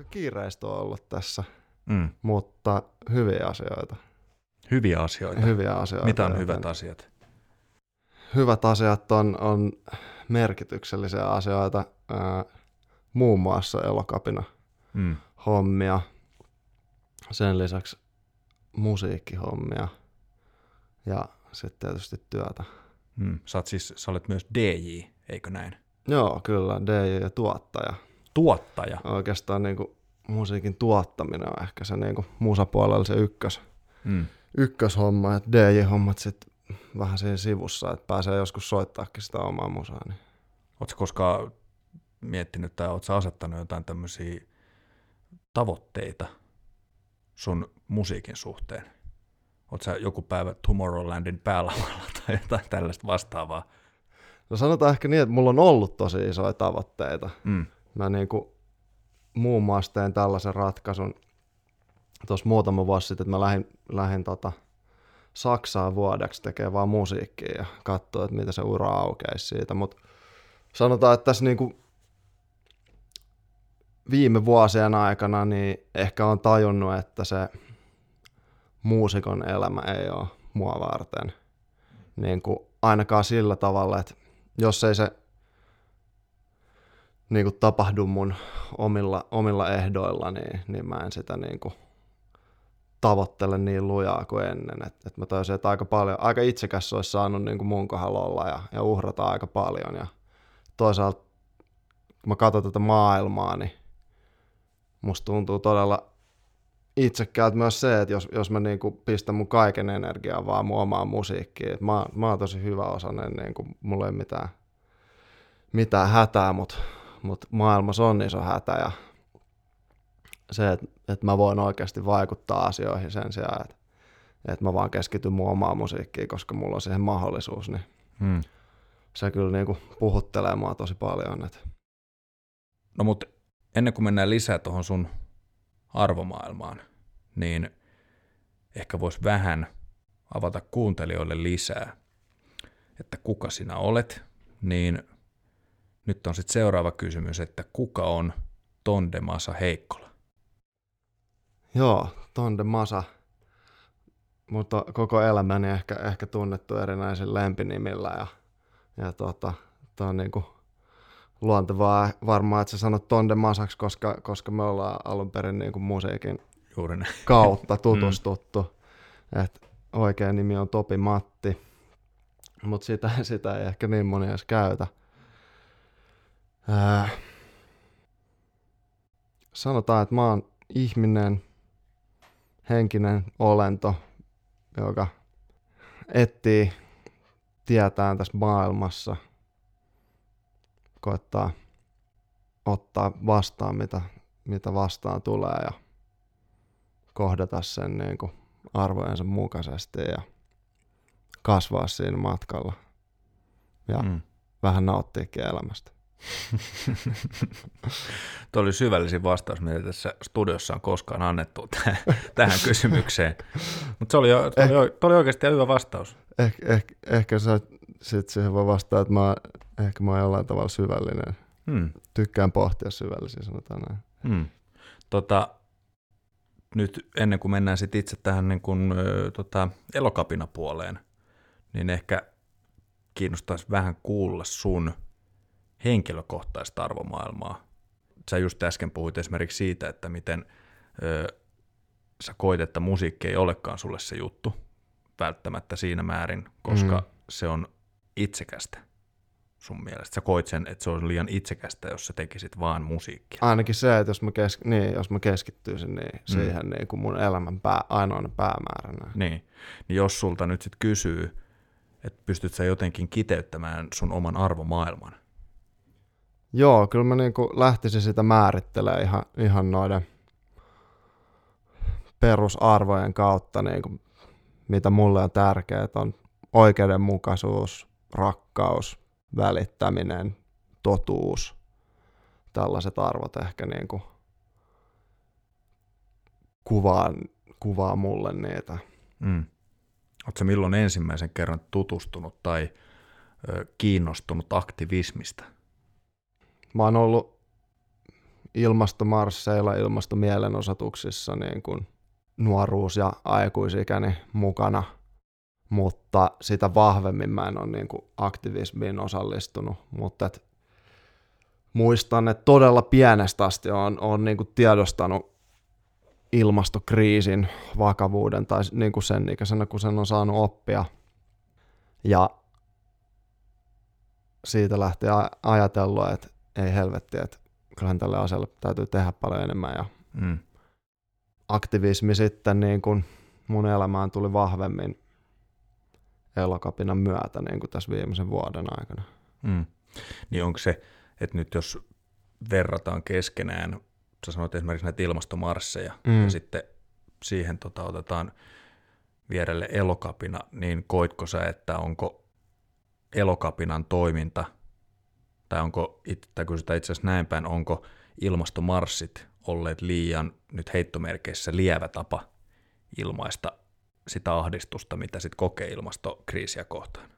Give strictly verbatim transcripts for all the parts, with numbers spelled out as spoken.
kiireistä on ollut tässä, mm. mutta hyviä asioita. Hyviä asioita? Hyviä asioita. Mitä on hyvät asiat? Hyvät asiat on, on merkityksellisiä asioita, ää, muun muassa Elokapina mm. hommia, sen lisäksi musiikkihommia ja sitten tietysti työtä. Mm. Sä, oot siis, sä olet myös D J, eikö näin? Joo, kyllä, D J ja tuottaja. Tuottaja? Oikeastaan niin kuin musiikin tuottaminen on ehkä se niin kuin musapuolella se ykkös, mm. ykköshomma, että D J-hommat sitten vähän siinä sivussa, että pääsee joskus soittaakin sitä omaa musaa. Niin. Ootko koskaan miettinyt tai ootko asettanut jotain tämmöisiä tavoitteita sun musiikin suhteen? Ootko sä joku päivä Tomorrowlandin päälavalla tai jotain tällaista vastaavaa? No sanotaan ehkä niin, että mulla on ollut tosi isoja tavoitteita. Mm. Mä niinku muun muassa tein tällaisen ratkaisun tuossa muutama vuosi sitten, että mä lähdin, lähdin tota Saksaan vuodeksi tekemään vaan musiikkia ja katsoa, että mitä se ura aukeisi siitä. Mutta sanotaan, että tässä niinku viime vuosien aikana niin ehkä on tajunnut, että se muusikon elämä ei ole mua varten. Niin kuin ainakaan sillä tavalla, että jos ei se niin kuin tapahdu mun omilla, omilla ehdoilla, niin, niin mä en sitä niin kuin tavoittele niin lujaa kuin ennen. Et, et mä toisin, että aika, paljon, aika itsekäs olisi saanut niin kuin mun kohdalla olla ja, ja uhrata aika paljon. Ja toisaalta, kun mä katson tätä maailmaa, niin musta tuntuu todella itsekkäältä myös se, että jos, jos mä niinku pistän mun kaiken energiaa vaan mun omaan musiikkiin. Et mä, mä oon tosi hyvä osainen, niinku, mulla ei mitään, mitään hätää, mutta mut maailmassa on iso hätä. Ja se, että et mä voin oikeasti vaikuttaa asioihin sen sijaan, että et mä vaan keskityn mun omaan musiikkiin, koska mulla on siihen mahdollisuus, niin hmm. se kyllä niinku puhuttelee mua tosi paljon. Et. No mut ennen kuin mennään lisää tuohon sun arvomaailmaan, niin ehkä voisi vähän avata kuuntelijoille lisää, että kuka sinä olet, niin nyt on sitten seuraava kysymys, että kuka on Tonde Masa Heikkola? Joo, Tonde Masa, mutta koko elämäni ehkä, ehkä tunnettu erinäisillä lempinimillä ja, ja tota, tää on niinku luontevaa varmaan, että sä sanot Tonde Masaksi, koska, koska me ollaan alun perin niin kuin musiikin kautta tutustuttu. mm. Et oikea nimi on Topi Matti, mutta sitä, sitä ei ehkä niin moni edes käytä. Äh, sanotaan, että mä oon ihminen, henkinen olento, joka etsii tietään tässä maailmassa, koettaa ottaa vastaan, mitä, mitä vastaan tulee ja kohdata sen niin kuin arvojensa mukaisesti ja kasvaa siinä matkalla ja mm. vähän nauttiikin elämästä. Tuo oli syvällisin vastaus, mitä tässä studiossa on koskaan annettu tähän, tähän kysymykseen. Mutta se oli, jo, eh, oli, oli oikeasti hyvä vastaus. Eh, eh, ehkä sä sit siihen voi vastaa, että mä, ehkä mä oon jollain tavalla syvällinen. Hmm. Tykkään pohtia syvällisiä, sanotaan näin. Hmm. Tota, nyt ennen kuin mennään sit itse tähän niin kun, ö, tota, Elokapina-puoleen, niin ehkä kiinnostaisi vähän kuulla sun henkilökohtaista arvomaailmaa. Sä just äsken puhuit esimerkiksi siitä, että miten ö, sä koit, että musiikki ei olekaan sulle se juttu välttämättä siinä määrin, koska mm. se on itsekästä sun mielestä. Sä koit sen, että se on liian itsekästä, jos sä tekisit vaan musiikkia. Ainakin se, että jos mä, kesk- niin, jos mä keskittyisin niin, mm. siihen niin kuin mun elämän pää- ainoana päämääränä. Niin. niin jos sulta nyt sit kysyy, että pystyt sä jotenkin kiteyttämään sun oman arvomaailman? Joo, kyllä mä niin kuin lähtisin sitä määrittelemään ihan, ihan noiden perusarvojen kautta, niin kuin, mitä mulle on tärkeää, on oikeudenmukaisuus, rakkaus, välittäminen, totuus, tällaiset arvot ehkä niin kuin kuvaa, kuvaa mulle niitä. Mm. Oletko milloin ensimmäisen kerran tutustunut tai ö, kiinnostunut aktivismista? Mä oon ollut ilmastomarsseilla, ilmastomielenosoituksissa niin kuin nuoruus- ja aikuisikäni mukana, mutta sitä vahvemmin mä en ole niin kuin aktivismiin osallistunut, mutta et muistan, että todella pienestä asti olen, olen niin kuin tiedostanut ilmastokriisin vakavuuden tai niin kuin sen ikäisenä, kun sen on saanut oppia. Ja siitä lähti ajatellut, että ei helvetti, että kyllähän tälle asialle täytyy tehdä paljon enemmän. Ja mm. aktivismi sitten niin kuin mun elämään tuli vahvemmin Elokapinan myötä niin kuin tässä viimeisen vuoden aikana. Mm. Niin onko se, että nyt jos verrataan keskenään, sä sanoit esimerkiksi näitä ilmastomarsseja, mm. ja sitten siihen tota, otetaan vierelle Elokapina, niin koitko sä, että onko Elokapinan toiminta, tai onko, tai kysytään itse asiassa näin päin, onko ilmastomarssit olleet liian nyt heittomerkeissä lievä tapa ilmaista sitä ahdistusta, mitä sitten kokee ilmastokriisiä kohtaan?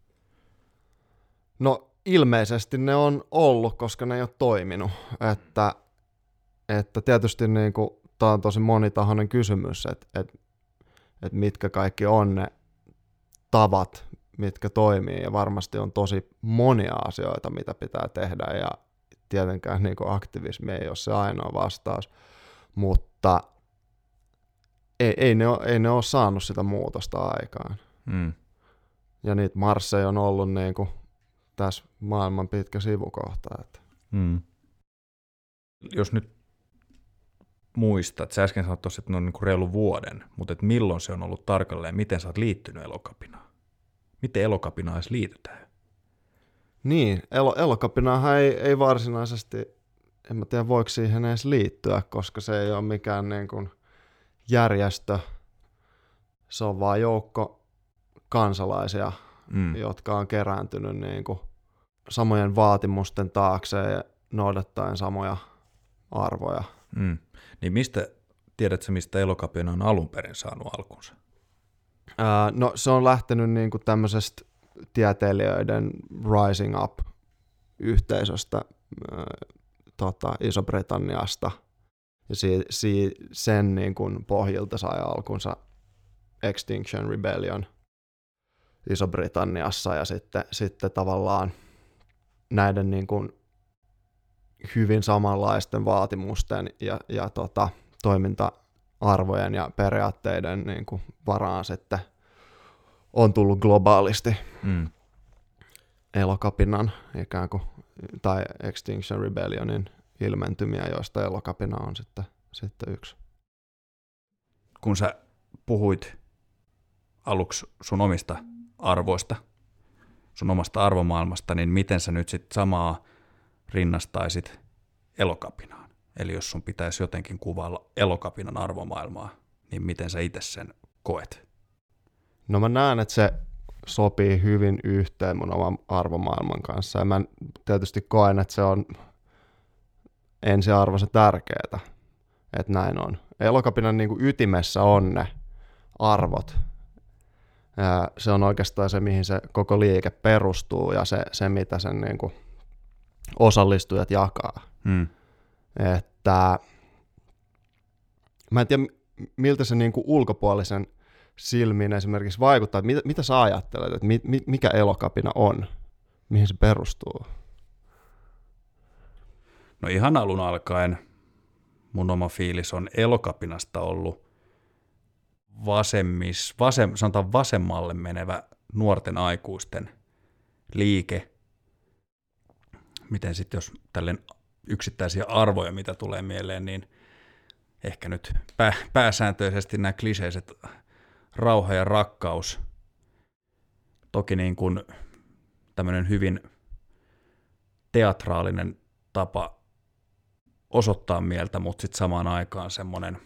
No ilmeisesti ne on ollut, koska ne ei ole toiminut. Että, että tietysti niin kuin, tämä on tosi monitahoinen kysymys, että, että, että mitkä kaikki on ne tavat, mitkä toimii, ja varmasti on tosi monia asioita, mitä pitää tehdä, ja tietenkään niin kuin aktivismi ei ole se ainoa vastaus, mutta ei, ei, ne, ole, ei ne ole saanut sitä muutosta aikaan. Mm. Ja niitä marsseja on ollut niin kuin tässä maailman pitkä sivukohta. Että. Mm. Jos nyt muistat, sä äsken sanoit tuossa, että ne on niin kuin reilu vuoden, mutta et milloin se on ollut tarkalleen, miten sä oot liittynyt Elokapinaan? Miten Elokapinaan edes liitytään? Niin, elo, Elokapinaahan ei, ei varsinaisesti, en mä tiedä voiko siihen edes liittyä, koska se ei ole mikään niin kuin järjestö, se on vaan joukko kansalaisia, mm. jotka on kerääntynyt niin kuin samojen vaatimusten taakse ja noudattaen samoja arvoja. Mm. Niin mistä, tiedätkö mistä Elokapina on alun perin saanut alkunsa? Ää, no se on lähtenyt niin kuin tämmöisestä tieteilijöiden Rising Up-yhteisöstä ää, tota, Iso-Britanniasta. Ja si, si, sen niin kuin pohjilta sai alkunsa Extinction Rebellion Iso-Britanniassa, ja sitten, sitten tavallaan näiden niin kuin hyvin samanlaisten vaatimusten ja, ja tota, toiminta-arvojen ja periaatteiden niin kuin varaan sitten on tullut globaalisti mm. Elokapinan ikään kuin, tai Extinction Rebellionin ilmentymiä, joista Elokapina on sitten, sitten yksi. Kun sä puhuit aluksi sun omista arvoista, sun omasta arvomaailmasta, niin miten sä nyt sitten samaa rinnastaisit Elokapinaan? Eli jos sun pitäisi jotenkin kuvailla Elokapinan arvomaailmaa, niin miten sä itse sen koet? No mä näen, että se sopii hyvin yhteen mun oman arvomaailman kanssa, ja mä tietysti koen, että se on ensiarvoisen tärkeää, että näin on. Elokapinan niin kuin ytimessä on ne arvot. Ja se on oikeastaan se, mihin se koko liike perustuu, ja se, se mitä sen niin kuin osallistujat jakaa. Hmm. Että mä en tiedä, miltä se niin kuin ulkopuolisen silmiin esimerkiksi vaikuttaa, että mitä, mitä sä ajattelet, että mi, mikä Elokapina on, mihin se perustuu? No ihan alun alkaen mun oma fiilis on Elokapinasta ollut vasemmis, vasem, sanotaan vasemmalle menevä nuorten aikuisten liike. Miten sitten jos tälleen yksittäisiä arvoja, mitä tulee mieleen, niin ehkä nyt pää, pääsääntöisesti nämä kliseiset rauha ja rakkaus. Toki niin kuin tämmöinen hyvin teatraalinen tapa osoittaa mieltä, mutta sitten samaan aikaan semmoinen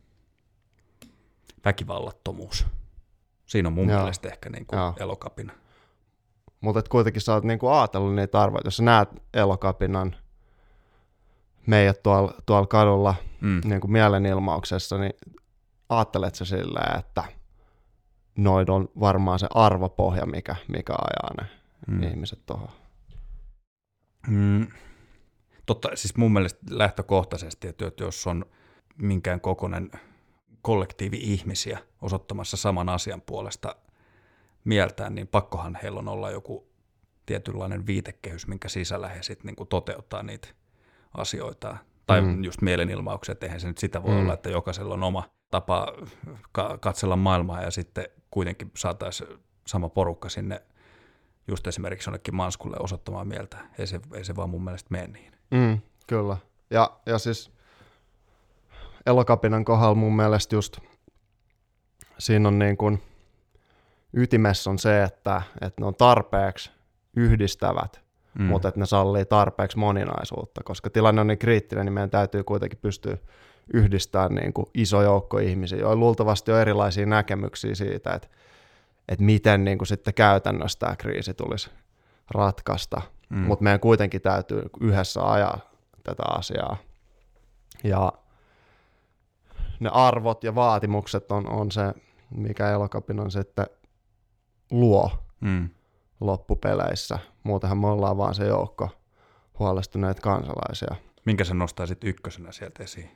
väkivallattomuus. Siinä on mun Joo. mielestä ehkä niin kuin Elokapina. Mutta kuitenkin sä oot niinku ajatellut niitä arvoja. Jos sä näet Elokapinan meidät tuolla, tuolla kadulla mm. niinku mielenilmauksessa, niin ajattelet sä silleen, että noin on varmaan se arvopohja, mikä, mikä ajaa ne mm. ihmiset tuohon. Mm. Totta, siis mun mielestä lähtökohtaisesti, että jos on minkään kokoinen kollektiivi ihmisiä osoittamassa saman asian puolesta mieltään, niin pakkohan heillä on olla joku tietynlainen viitekehys, minkä sisällä he sitten niinku toteuttaa niitä asioita. Tai mm. just mielenilmaukset, eihän se nyt sitä voi mm. olla, että jokaisella on oma tapa ka- katsella maailmaa ja sitten kuitenkin saataisiin sama porukka sinne just esimerkiksi jonnekin Manskulle osoittamaan mieltä. Ei se, ei se vaan mun mielestä mene niin. Mm, kyllä. Ja, ja siis Elokapinan kohdalla mun mielestä just siinä on niin kuin ytimessä on se, että, että ne on tarpeeksi yhdistävät, mm. mutta että ne sallii tarpeeksi moninaisuutta, koska tilanne on niin kriittinen, niin meidän täytyy kuitenkin pystyä yhdistämään niin kuin iso joukko ihmisiä, joilla luultavasti on erilaisia näkemyksiä siitä, että, että miten niin kuin sitten käytännössä tämä kriisi tulisi ratkaista, mm. mutta meidän kuitenkin täytyy yhdessä ajaa tätä asiaa. Ja ne arvot ja vaatimukset on, on se, mikä Elokapinan sitten luo mm. loppupeleissä. Muutenhan me ollaan vaan se joukko huolestuneita kansalaisia. Minkä sä nostaisit ykkösenä sieltä esiin?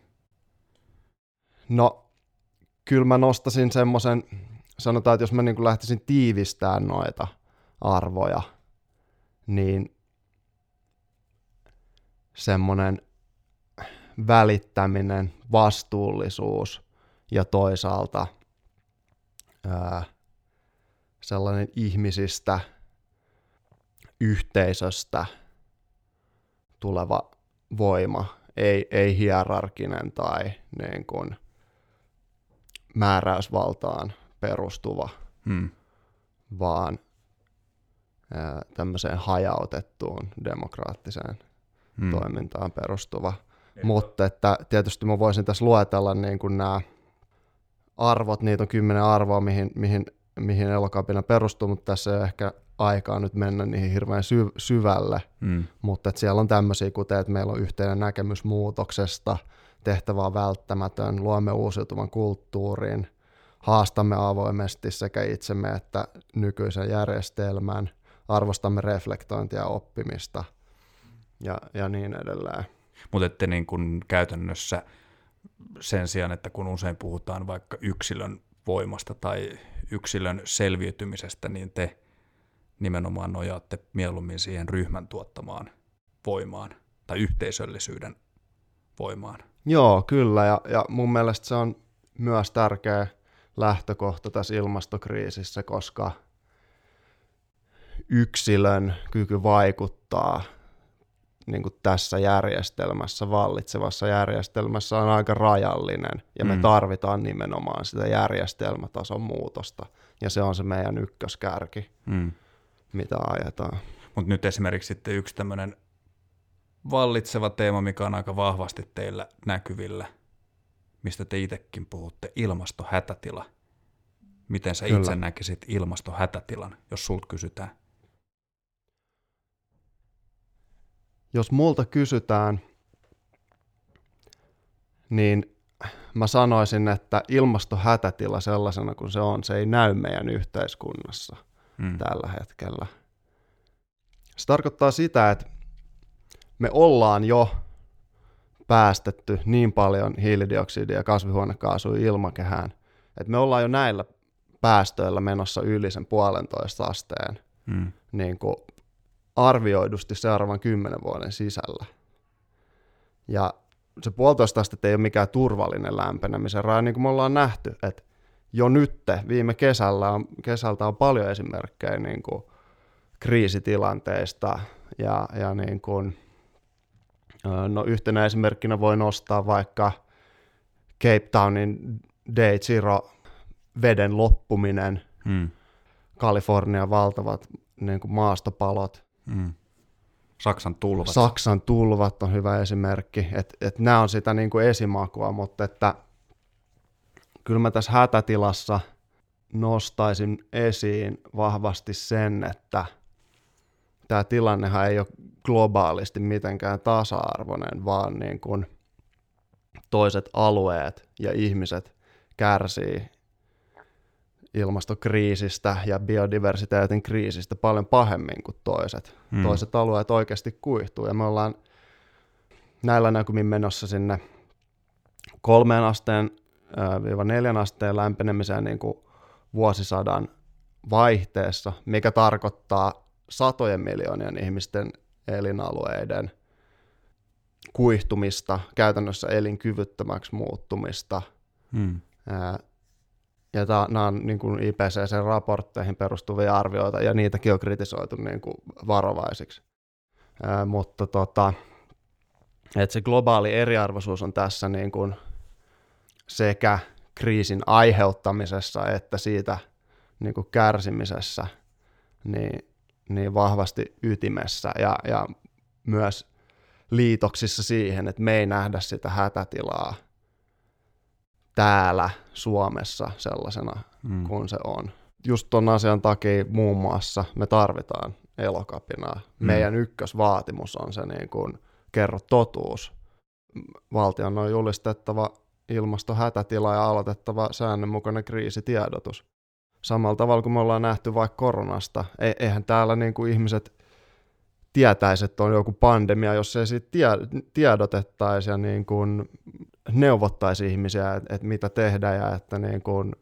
No, kyllä mä nostasin semmoisen, sanotaan, että jos mä niin kuin lähtisin tiivistämään noita arvoja, niin semmoinen välittäminen, vastuullisuus ja toisaalta ää, sellainen ihmisistä, yhteisöstä tuleva voima, ei, ei hierarkinen tai niin kuin määräysvaltaan perustuva, hmm. vaan ää, tämmöiseen hajautettuun demokraattiseen hmm. toimintaan perustuva. Ei Mutta että tietysti mä voisin tässä luetella niin kuin nämä arvot, niitä on kymmenen arvoa, mihin, mihin, mihin Elokapina perustuu, mutta tässä ei ole ehkä aikaa nyt mennä niihin hirveän syv- syvälle, mm. mutta että siellä on tämmöisiä, kuten että meillä on yhteinen näkemys muutoksesta, tehtävä on välttämätön, luomme uusiutuvan kulttuurin, haastamme avoimesti sekä itsemme että nykyisen järjestelmän, arvostamme reflektointia ja oppimista ja, ja niin edelleen. Mutta ette niin kun käytännössä sen sijaan, että kun usein puhutaan vaikka yksilön voimasta tai yksilön selviytymisestä, niin te nimenomaan nojaatte mieluummin siihen ryhmän tuottamaan voimaan tai yhteisöllisyyden voimaan. Joo, kyllä, ja, ja mun mielestä se on myös tärkeä lähtökohta tässä ilmastokriisissä, koska yksilön kyky vaikuttaa niin kuin tässä järjestelmässä, vallitsevassa järjestelmässä on aika rajallinen, ja me mm. tarvitaan nimenomaan sitä järjestelmätason muutosta, ja se on se meidän ykköskärki, mm. mitä ajetaan. Mutta nyt esimerkiksi sitten yksi tämmöinen vallitseva teema, mikä on aika vahvasti teillä näkyvillä, mistä te itsekin puhutte, ilmastohätätila. Miten sä Kyllä. itse näkisit ilmastohätätilan, jos sulta kysytään? Jos multa kysytään, niin mä sanoisin, että ilmastohätätila sellaisena kuin se on, se ei näy meidän yhteiskunnassa mm. tällä hetkellä. Se tarkoittaa sitä, että me ollaan jo päästetty niin paljon hiilidioksidia ja kasvihuonekaasuja ilmakehään, että me ollaan jo näillä päästöillä menossa yli sen puolentoista asteen mm. niin kuin arvioidusti seuraavan kymmenen vuoden sisällä. Ja se puolitoista astetta ei ole mikään turvallinen lämpenemisen raja, niin kuin me ollaan nähty, että jo nyt viime kesällä on, kesältä on paljon esimerkkejä niin kuin kriisitilanteista, ja, ja niin kuin, no yhtenä esimerkkinä voi nostaa vaikka Cape Townin Day Zero veden loppuminen, hmm. Kalifornian valtavat niin kuin maastopalot, hmm. Saksan tulvat. Saksan tulvat on hyvä esimerkki, että et nämä on sitä niin kuin esimakua, mutta että kyllä mä tässä hätätilassa nostaisin esiin vahvasti sen, että tämä tilannehan ei ole globaalisti mitenkään tasa-arvoinen, vaan niin kuin toiset alueet ja ihmiset kärsii ilmastokriisistä ja biodiversiteetin kriisistä paljon pahemmin kuin toiset. Hmm. Toiset alueet oikeasti kuihtuu, ja me ollaan näillä näkymin menossa sinne kolmeen asteen ää, viiva neljän asteen lämpenemiseen niin kuin vuosisadan vaihteessa, mikä tarkoittaa satojen miljoonien ihmisten elinalueiden kuihtumista, käytännössä elinkyvyttömäksi muuttumista. Hmm. Ää, ja nämä on niin kuin I P C C-raportteihin perustuvia arvioita, ja niitäkin on kritisoitu niin kuin varovaisiksi. Ää, mutta tota, että se globaali eriarvoisuus on tässä niin kuin sekä kriisin aiheuttamisessa että siitä niin kuin kärsimisessä niin, niin vahvasti ytimessä ja, ja myös liitoksissa siihen, että me ei nähdä sitä hätätilaa täällä Suomessa sellaisena mm. kuin se on. Just ton asian takia muun muassa me tarvitaan Elokapinaa. Mm. Meidän ykkösvaatimus on se niin kuin kerro totuus. Valtion on julistettava ilmastohätätila ja aloitettava säännönmukainen kriisitiedotus. Samalla tavalla kuin me ollaan nähty vaikka koronasta. E- eihän täällä niin kuin ihmiset tietäisi, että on joku pandemia, jos ei siitä tie- tiedotettaisi ja niin kuin neuvottaisi ihmisiä, että, että mitä tehdä ja että niin kuin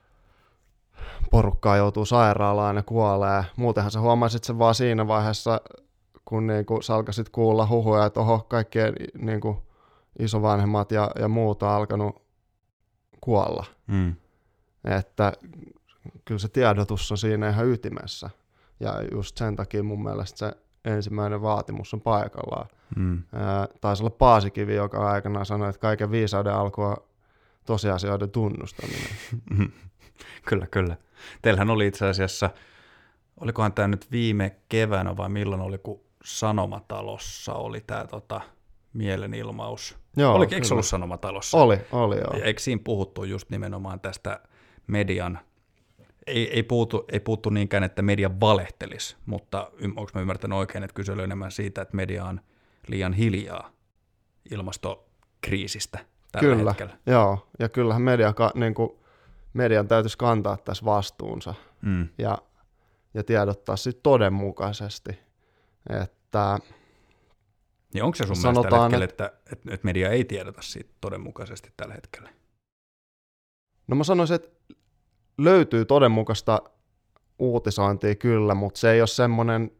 porukkaa joutuu sairaalaan ja kuolee. Muutenhan sä huomaisit sen vaan siinä vaiheessa, kun niin kuin sä alkaisit kuulla huhuja, että oho, kaikkien niin kuin isovanhemmat ja, ja muuta on alkanut kuolla. Mm. Että kyllä se tiedotus on siinä ihan ytimessä. Ja just sen takia mun mielestä se ensimmäinen vaatimus on paikallaan. Mm. Ää, taisi olla Paasikivi, joka aikanaan sanoi, että kaiken viisauden alku on tosiasioiden tunnustaminen. Kyllä, kyllä. Teillähän oli itse asiassa, olikohan tämä nyt viime keväänä vai milloin oli, kun Sanomatalossa oli tämä tota, mielenilmaus. Joo, Oliko, eikö se ollut Sanomatalossa? Oli, oli joo. Eikö siinä puhuttu just nimenomaan tästä median, ei, ei, puhuttu, ei puhuttu niinkään, että media valehtelisi, mutta onko mä ymmärtänyt oikein, että kyse oli enemmän siitä, että media on liian hiljaa ilmastokriisistä tällä Kyllä, hetkellä? Joo, ja kyllähän media, niin kuin, median täytyisi kantaa tässä vastuunsa mm. ja, ja tiedottaa sitten todenmukaisesti, että niin onko se sun mielestä tällä hetkellä, että, että, että media ei tiedota siitä todenmukaisesti tällä hetkellä? No mä sanoisin, että löytyy todenmukaista uutisointia kyllä, mutta se ei ole semmoinen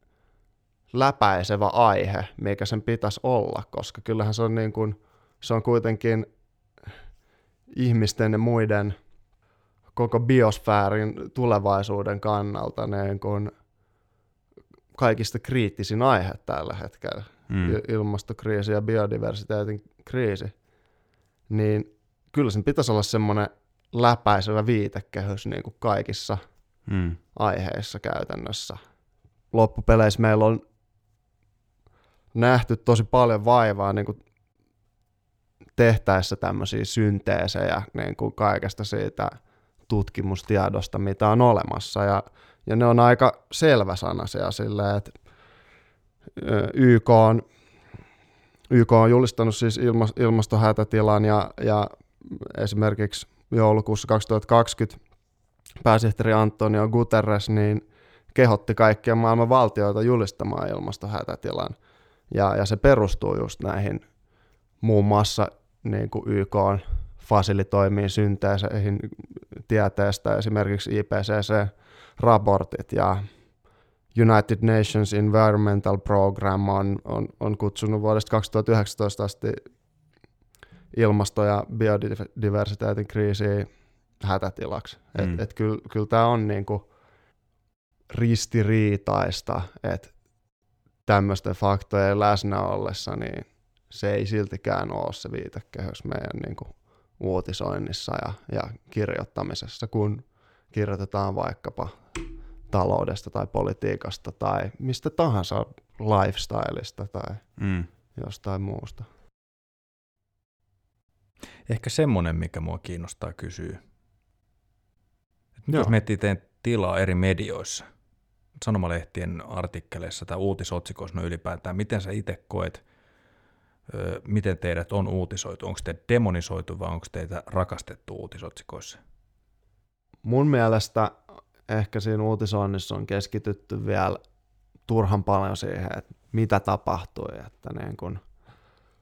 läpäisevä aihe, mikä sen pitäisi olla, koska kyllähän se on, niin kuin, se on kuitenkin ihmisten ja muiden koko biosfäärin tulevaisuuden kannalta niin kuin kaikista kriittisin aihe tällä hetkellä, mm. ilmastokriisi ja biodiversiteetin kriisi, niin kyllä sen pitäisi olla semmoinen läpäisevä viitekehys niin kuin kaikissa mm. aiheissa käytännössä. Loppupeleissä meillä on nähty tosi paljon vaivaa niin kuin tehtäessä tämmöisiä synteesejä niin kuin kaikesta siitä tutkimustiedosta, mitä on olemassa. Ja, ja ne on aika selväsanaisia silleen, että Y K on, Y K on julistanut siis ilmastohätätilan ja, ja esimerkiksi joulukuussa kaksituhattakaksikymmentä pääsihteeri Antonio Guterres niin kehotti kaikkia maailman valtioita julistamaan ilmastohätätilan. Ja, ja se perustuu just näihin muun muassa niin kuin Y K:n fasilitoimiin synteeseihin tieteestä, esimerkiksi I P C C-raportit ja United Nations Environmental Program on, on, on kutsunut vuodesta kaksituhattayhdeksäntoista asti ilmasto- ja biodiversiteetin kriisiä hätätilaksi. Mm. Et, et kyllä, kyllä tämä on niinku ristiriitaista, että tämmöisten faktojen läsnä ollessa niin se ei siltikään ole se viitekehys meidän niinku uutisoinnissa ja, ja kirjoittamisessa, kun kirjoitetaan vaikkapa taloudesta tai politiikasta tai mistä tahansa lifestyleista tai mm. jostain muusta. Ehkä semmoinen, mikä mua kiinnostaa kysyä. Jos miettii teidän tilaa eri medioissa, sanomalehtien artikkeleissa tai uutisotsikoissa no ylipäätään, miten sä itse koet, miten teidät on uutisoitu? Onko teitä demonisoitu vai onko teitä rakastettu uutisotsikoissa? Mun mielestä ehkä siinä uutisoinnissa on keskitytty vielä turhan paljon siihen, että mitä tapahtui, että niin kun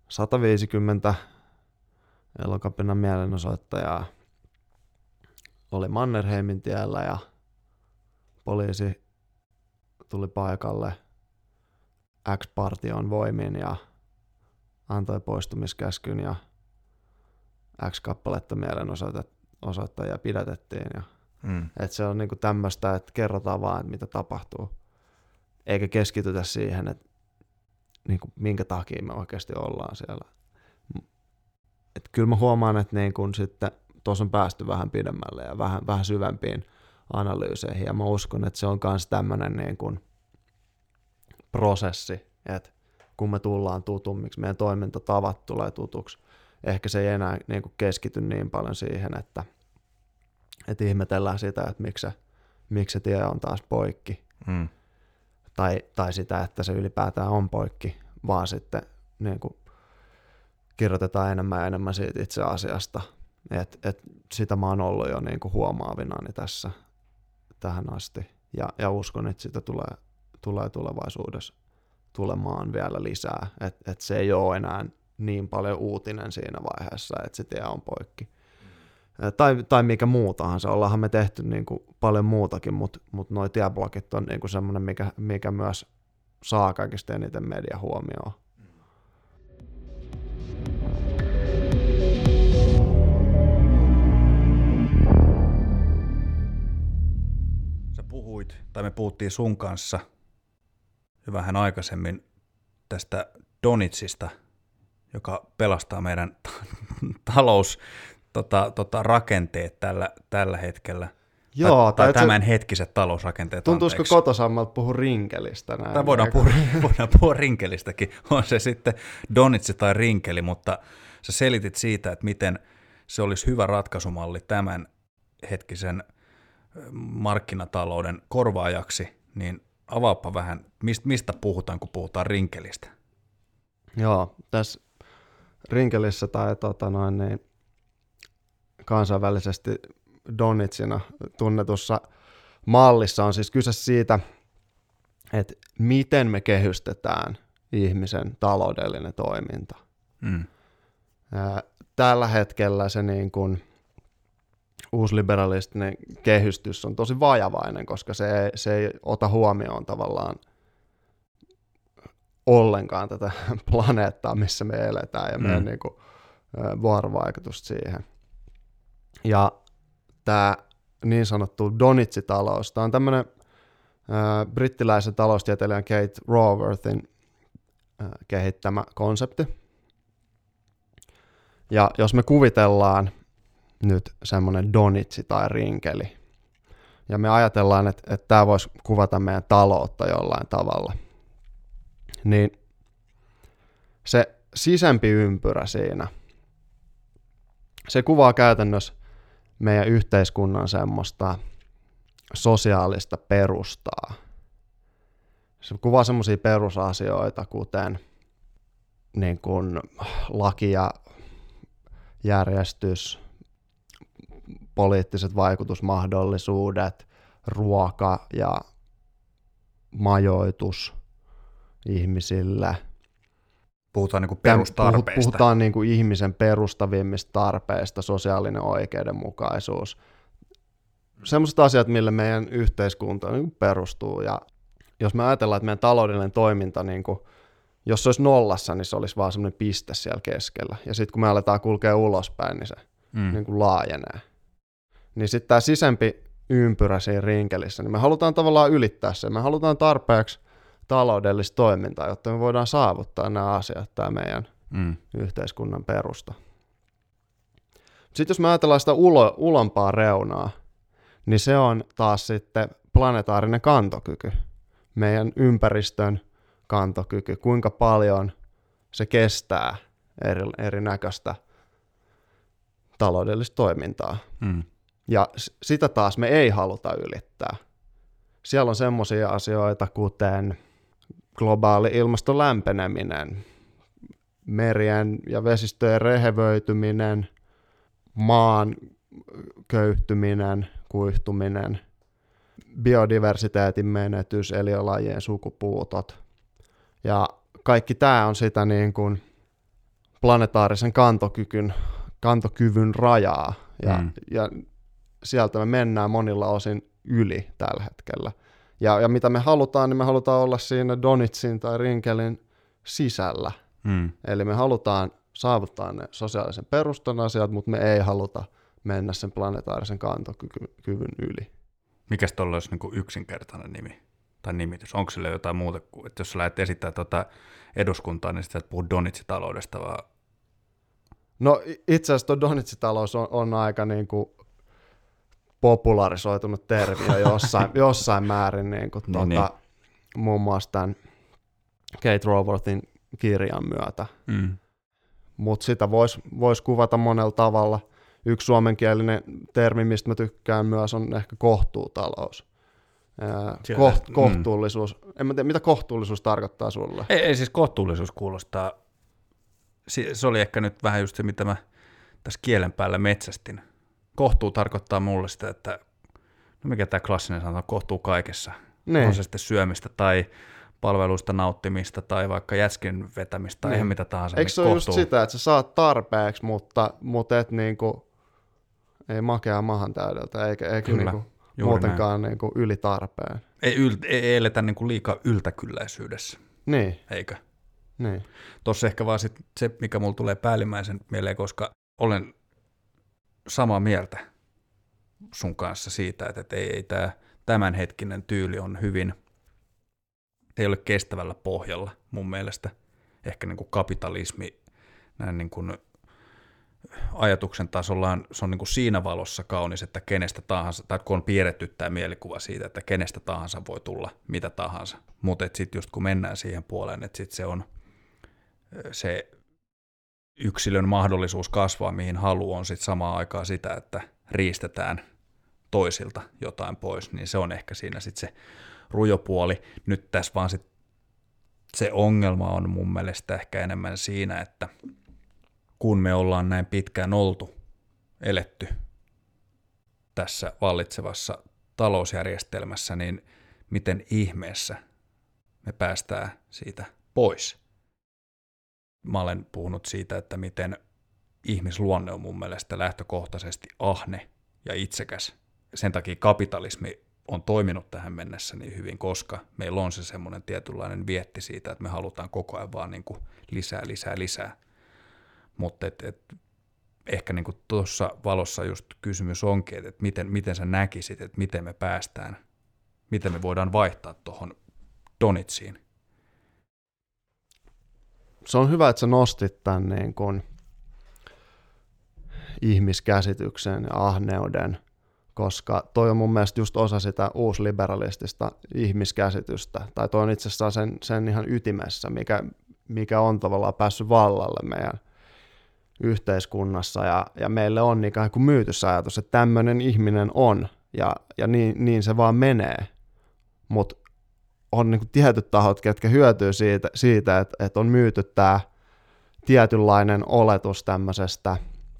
sata viisikymmentä Elokapinan mielenosoittajaa oli Mannerheimin tiellä ja poliisi tuli paikalle X-partion voimin ja antoi poistumiskäskyn ja X-kappaletta mielenosoittajia pidätettiin. Ja mm. et se on niinku tämmöistä, että kerrotaan vaan, että mitä tapahtuu. Eikä keskitytä siihen, että niinku minkä takia me oikeasti ollaan siellä. Et kyllä mä huomaan, että niinku sitten tuossa on päästy vähän pidemmälle ja vähän, vähän syvempiin analyyseihin. Ja mä uskon, että se on myös tämmöinen niinku prosessi, että kun me tullaan tutummiksi, meidän toimintatavat tulee tutuksi. Ehkä se ei enää niin kuin keskity niin paljon siihen, että, että ihmetellään sitä, että miksi se, miksi se tie on taas poikki. Mm. Tai, tai sitä, että se ylipäätään on poikki, vaan sitten niin kuin kirjoitetaan enemmän ja enemmän siitä itse asiasta. Et, et sitä mä oon ollut jo niin kuin huomaavinani tässä tähän asti. Ja, ja uskon, että sitä tulee, tulee tulevaisuudessa tulemaan vielä lisää. Että et se ei ole enää niin paljon uutinen siinä vaiheessa, että se tie on poikki. Mm. Tai, tai mikä muutahan se, ollaanhan me tehty niin kuin paljon muutakin, mutta mut noi tieblogit on niin kuin semmoinen, mikä, mikä myös saa kaikista eniten media huomioon. Sä puhuit, tai me puhuttiin sun kanssa vähän aikaisemmin tästä Donitsista, joka pelastaa meidän talous, tota, tota, rakenteet tällä, tällä hetkellä. Joo, tai, tai tämänhetkiset talousrakenteet. Tuntuisiko kotosammalta puhua rinkelistä? Näin tai voidaan puhua, voidaan puhua rinkelistäkin, on se sitten Donitsi tai rinkeli, mutta sä selitit siitä, että miten se olisi hyvä ratkaisumalli tämän hetkisen markkinatalouden korvaajaksi, niin avaappa vähän, mistä puhutaan, kun puhutaan rinkelistä? Joo, tässä rinkelissä tai tota noin, niin kansainvälisesti Donitsina tunnetussa mallissa on siis kyse siitä, että miten me kehystetään ihmisen taloudellinen toiminta. Mm. Tällä hetkellä se niin kuin uusliberalistinen kehystys on tosi vajavainen, koska se ei, se ei ota huomioon tavallaan ollenkaan tätä planeettaa, missä me eletään ja meidän mm. niin kuin, vuorovaikutusta siihen. Ja tämä niin sanottu Donitsi-talous, tämä on tämmöinen äh, brittiläisen taloustieteilijän Kate Raworthin äh, kehittämä konsepti. Ja jos me kuvitellaan nyt semmoinen Donitsi tai rinkeli, ja me ajatellaan, että, että tämä voisi kuvata meidän taloutta jollain tavalla, niin se sisempi ympyrä siinä, se kuvaa käytännössä meidän yhteiskunnan semmoista sosiaalista perustaa. Se kuvaa semmoisia perusasioita, kuten niin kuin laki ja järjestys, poliittiset vaikutusmahdollisuudet, ruoka ja majoitus ihmisille. Puhutaan niin kuin perustarpeista. Puhutaan niin kuin ihmisen perustavimmista tarpeista, sosiaalinen oikeudenmukaisuus. Sellaiset asiat, mille meidän yhteiskunta niin kuin perustuu. Ja jos me ajatellaan, että meidän taloudellinen toiminta, niin kuin, jos se olisi nollassa, niin se olisi vaan semmoinen piste siellä keskellä. Ja sitten kun me aletaan kulkea ulospäin, niin se mm. niin kuin laajenee. Niin sitten tämä sisempi ympyrä siinä rinkelissä, niin me halutaan tavallaan ylittää se. Me halutaan tarpeeksi taloudellista toimintaa, jotta me voidaan saavuttaa nämä asiat, tämä meidän mm. yhteiskunnan perusta. Sitten jos me ajatellaan sitä ulo, ulompaa reunaa, niin se on taas sitten planetaarinen kantokyky, meidän ympäristön kantokyky, kuinka paljon se kestää eri, erinäköistä taloudellista toimintaa. Mm. Ja sitä taas me ei haluta ylittää. Siellä on semmoisia asioita, kuten globaali ilmaston lämpeneminen, merien ja vesistöjen rehevöityminen, maan köyhtyminen, kuihtuminen, biodiversiteetin menetys, eliölajien sukupuutot. Ja kaikki tämä on sitä niin kuin planetaarisen kantokykyn, kantokyvyn rajaa, ja, mm. ja sieltä me mennään monilla osin yli tällä hetkellä. Ja, ja mitä me halutaan, niin me halutaan olla siinä Donitsin tai Rinkelin sisällä. Mm. Eli me halutaan saavuttaa ne sosiaalisen perustan asiat, mutta me ei haluta mennä sen planetaarisen kantokyvyn yli. Mikäs tuolla olisi niin kuin yksinkertainen nimi tai nimitys? Onko sille jotain muuta kuin, että jos sä lähdet esittämään tuota eduskuntaa, niin sitten et puhu Donitsitaloudesta vaan? No itse asiassa tuo Donitsitalous on, on aika niin kuin popularisoitunut termi jo jossain, jossain määrin, niin kuin tuota, niin. muun muassa tämän Kate Raworthin kirjan myötä. Mm. Mutta sitä voisi vois kuvata monella tavalla. Yksi suomenkielinen termi, mistä mä tykkään myös, on ehkä kohtuutalous. Koht, kohtuullisuus. Mm. En mä tiedä, mitä kohtuullisuus tarkoittaa sulle? Ei, ei siis kohtuullisuus kuulostaa, se oli ehkä nyt vähän just se, mitä mä tässä kielen päällä metsästin. Kohtuu tarkoittaa mulle sitä, että no mikä tämä klassinen sanoo, kohtuu kaikessa. Ne. On se sitten syömistä tai palveluista nauttimista tai vaikka jäskin vetämistä tai ihan mitä tahansa. Eikö se ole just sitä, että sä saat tarpeeksi, mutta, mutta et niinku, ei makea mahan täydeltä, eikä, eikä niinku muutenkaan niinku yli tarpeen. Ei, yl, ei eletä niinku liikaa yltäkylläisyydessä. Niin. Eikö? Niin. Tuossa ehkä vaan sit se, mikä mulla tulee päällimmäisen mieleen, koska olen samaa mieltä sun kanssa siitä, että, että ei, ei tämä tämänhetkinen tyyli on hyvin, ei ole kestävällä pohjalla mun mielestä. Ehkä niin kuin kapitalismi näin niin kuin ajatuksen tasolla se on niin kuin siinä valossa kaunis, että kenestä tahansa, tai kun on piirretty tämä mielikuva siitä, että kenestä tahansa voi tulla mitä tahansa. Mutta sitten just kun mennään siihen puoleen, että sitten se on se yksilön mahdollisuus kasvaa, mihin haluaa, on sitten samaan aikaan sitä, että riistetään toisilta jotain pois, niin se on ehkä siinä sitten se rujopuoli. Nyt tässä vaan sit se ongelma on mun mielestä ehkä enemmän siinä, että kun me ollaan näin pitkään oltu, eletty tässä vallitsevassa talousjärjestelmässä, niin miten ihmeessä me päästään siitä pois? Mä olen puhunut siitä, että miten ihmisluonne on mun mielestä lähtökohtaisesti ahne ja itsekäs. Sen takia kapitalismi on toiminut tähän mennessä niin hyvin, koska meillä on se semmoinen tietynlainen vietti siitä, että me halutaan koko ajan vaan niin kuin lisää, lisää, lisää. Mutta et, et, ehkä niin tuossa valossa just kysymys onkin, että et miten, miten sä näkisit, että miten me päästään, miten me voidaan vaihtaa tuohon Donitsiin. Se on hyvä, että sä nostit tämän niin kuin ihmiskäsityksen ja ahneuden, koska toi on mun mielestä just osa sitä uusliberalistista ihmiskäsitystä, tai toi on itse asiassa sen, sen ihan ytimessä, mikä, mikä on tavallaan päässyt vallalle meidän yhteiskunnassa, ja, ja meille on ikään kuin myyty se ajatus, että tämmöinen ihminen on, ja, ja niin, niin se vaan menee, mutta on niin kuin tietyt tahot, ketkä hyötyy siitä, siitä että, että on myyty tämä tietynlainen oletus tämmöisestä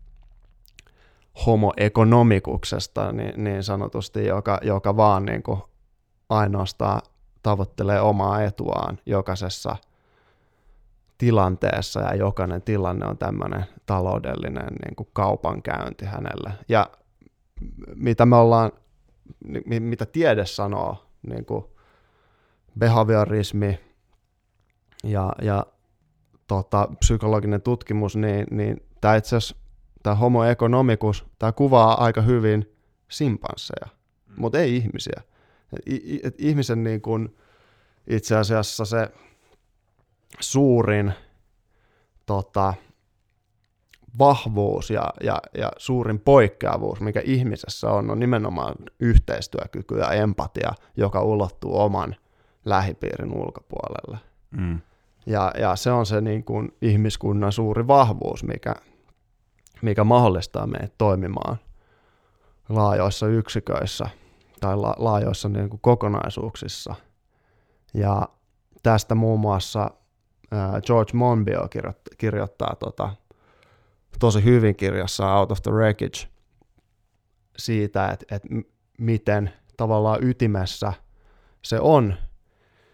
homo economicuksesta niin, niin sanotusti, joka, joka vaan niin kuin ainoastaan tavoittelee omaa etuaan jokaisessa tilanteessa, ja jokainen tilanne on tämmöinen taloudellinen niin kuin kaupankäynti hänelle. Ja mitä me ollaan, mitä tiede sanoo, niin kuin behaviorismi ja, ja tota, psykologinen tutkimus, niin, niin tämä itse asiassa, tämä homo economicus, tämä kuvaa aika hyvin simpansseja, mm. mutta ei ihmisiä. I, et ihmisen niin kuin, itse asiassa se suurin tota, vahvuus ja, ja, ja suurin poikkeavuus, mikä ihmisessä on, on nimenomaan yhteistyökyky ja empatia, joka ulottuu oman lähipiirin ulkopuolelle. Mm. Ja, ja se on se niin kuin ihmiskunnan suuri vahvuus, mikä, mikä mahdollistaa meidät toimimaan laajoissa yksiköissä tai la, laajoissa niin kuin kokonaisuuksissa. Ja tästä muun muassa ää, George Monbiot kirjoittaa, kirjoittaa tota, tosi hyvin kirjassa Out of the Wreckage siitä, että et miten tavallaan ytimessä se on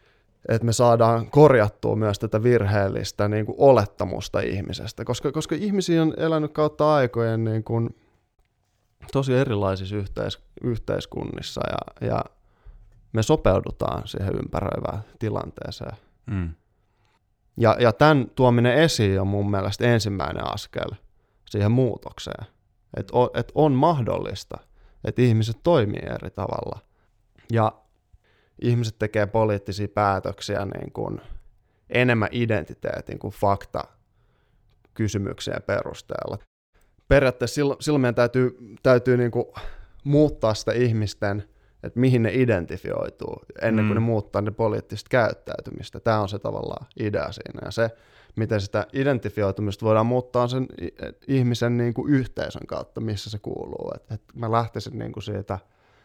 että me saadaan korjattua myös tätä virheellistä niin kuin olettamusta ihmisestä, koska, koska ihmisiä on elänyt kautta aikojen niin kuin tosi erilaisissa yhteis- yhteiskunnissa ja, ja me sopeudutaan siihen ympäröivään tilanteeseen. Mm. Ja, ja tämän tuominen esiin on mun mielestä ensimmäinen askel siihen muutokseen, että on, et on mahdollista, että ihmiset toimii eri tavalla ja ihmiset tekee poliittisia päätöksiä niin kuin enemmän identiteetin kuin fakta kysymyksien perusteella. Periaatteessa silloin, silloin meidän täytyy, täytyy niin kuin muuttaa sitä ihmisten, että mihin ne identifioituu ennen kuin mm. ne muuttaa ne poliittista käyttäytymistä. Tämä on se tavallaan idea siinä. Ja se, miten sitä identifioitumista voidaan muuttaa sen ihmisen niin kuin yhteisön kautta, missä se kuuluu. Et, et mä lähtisin niin kuin siitä,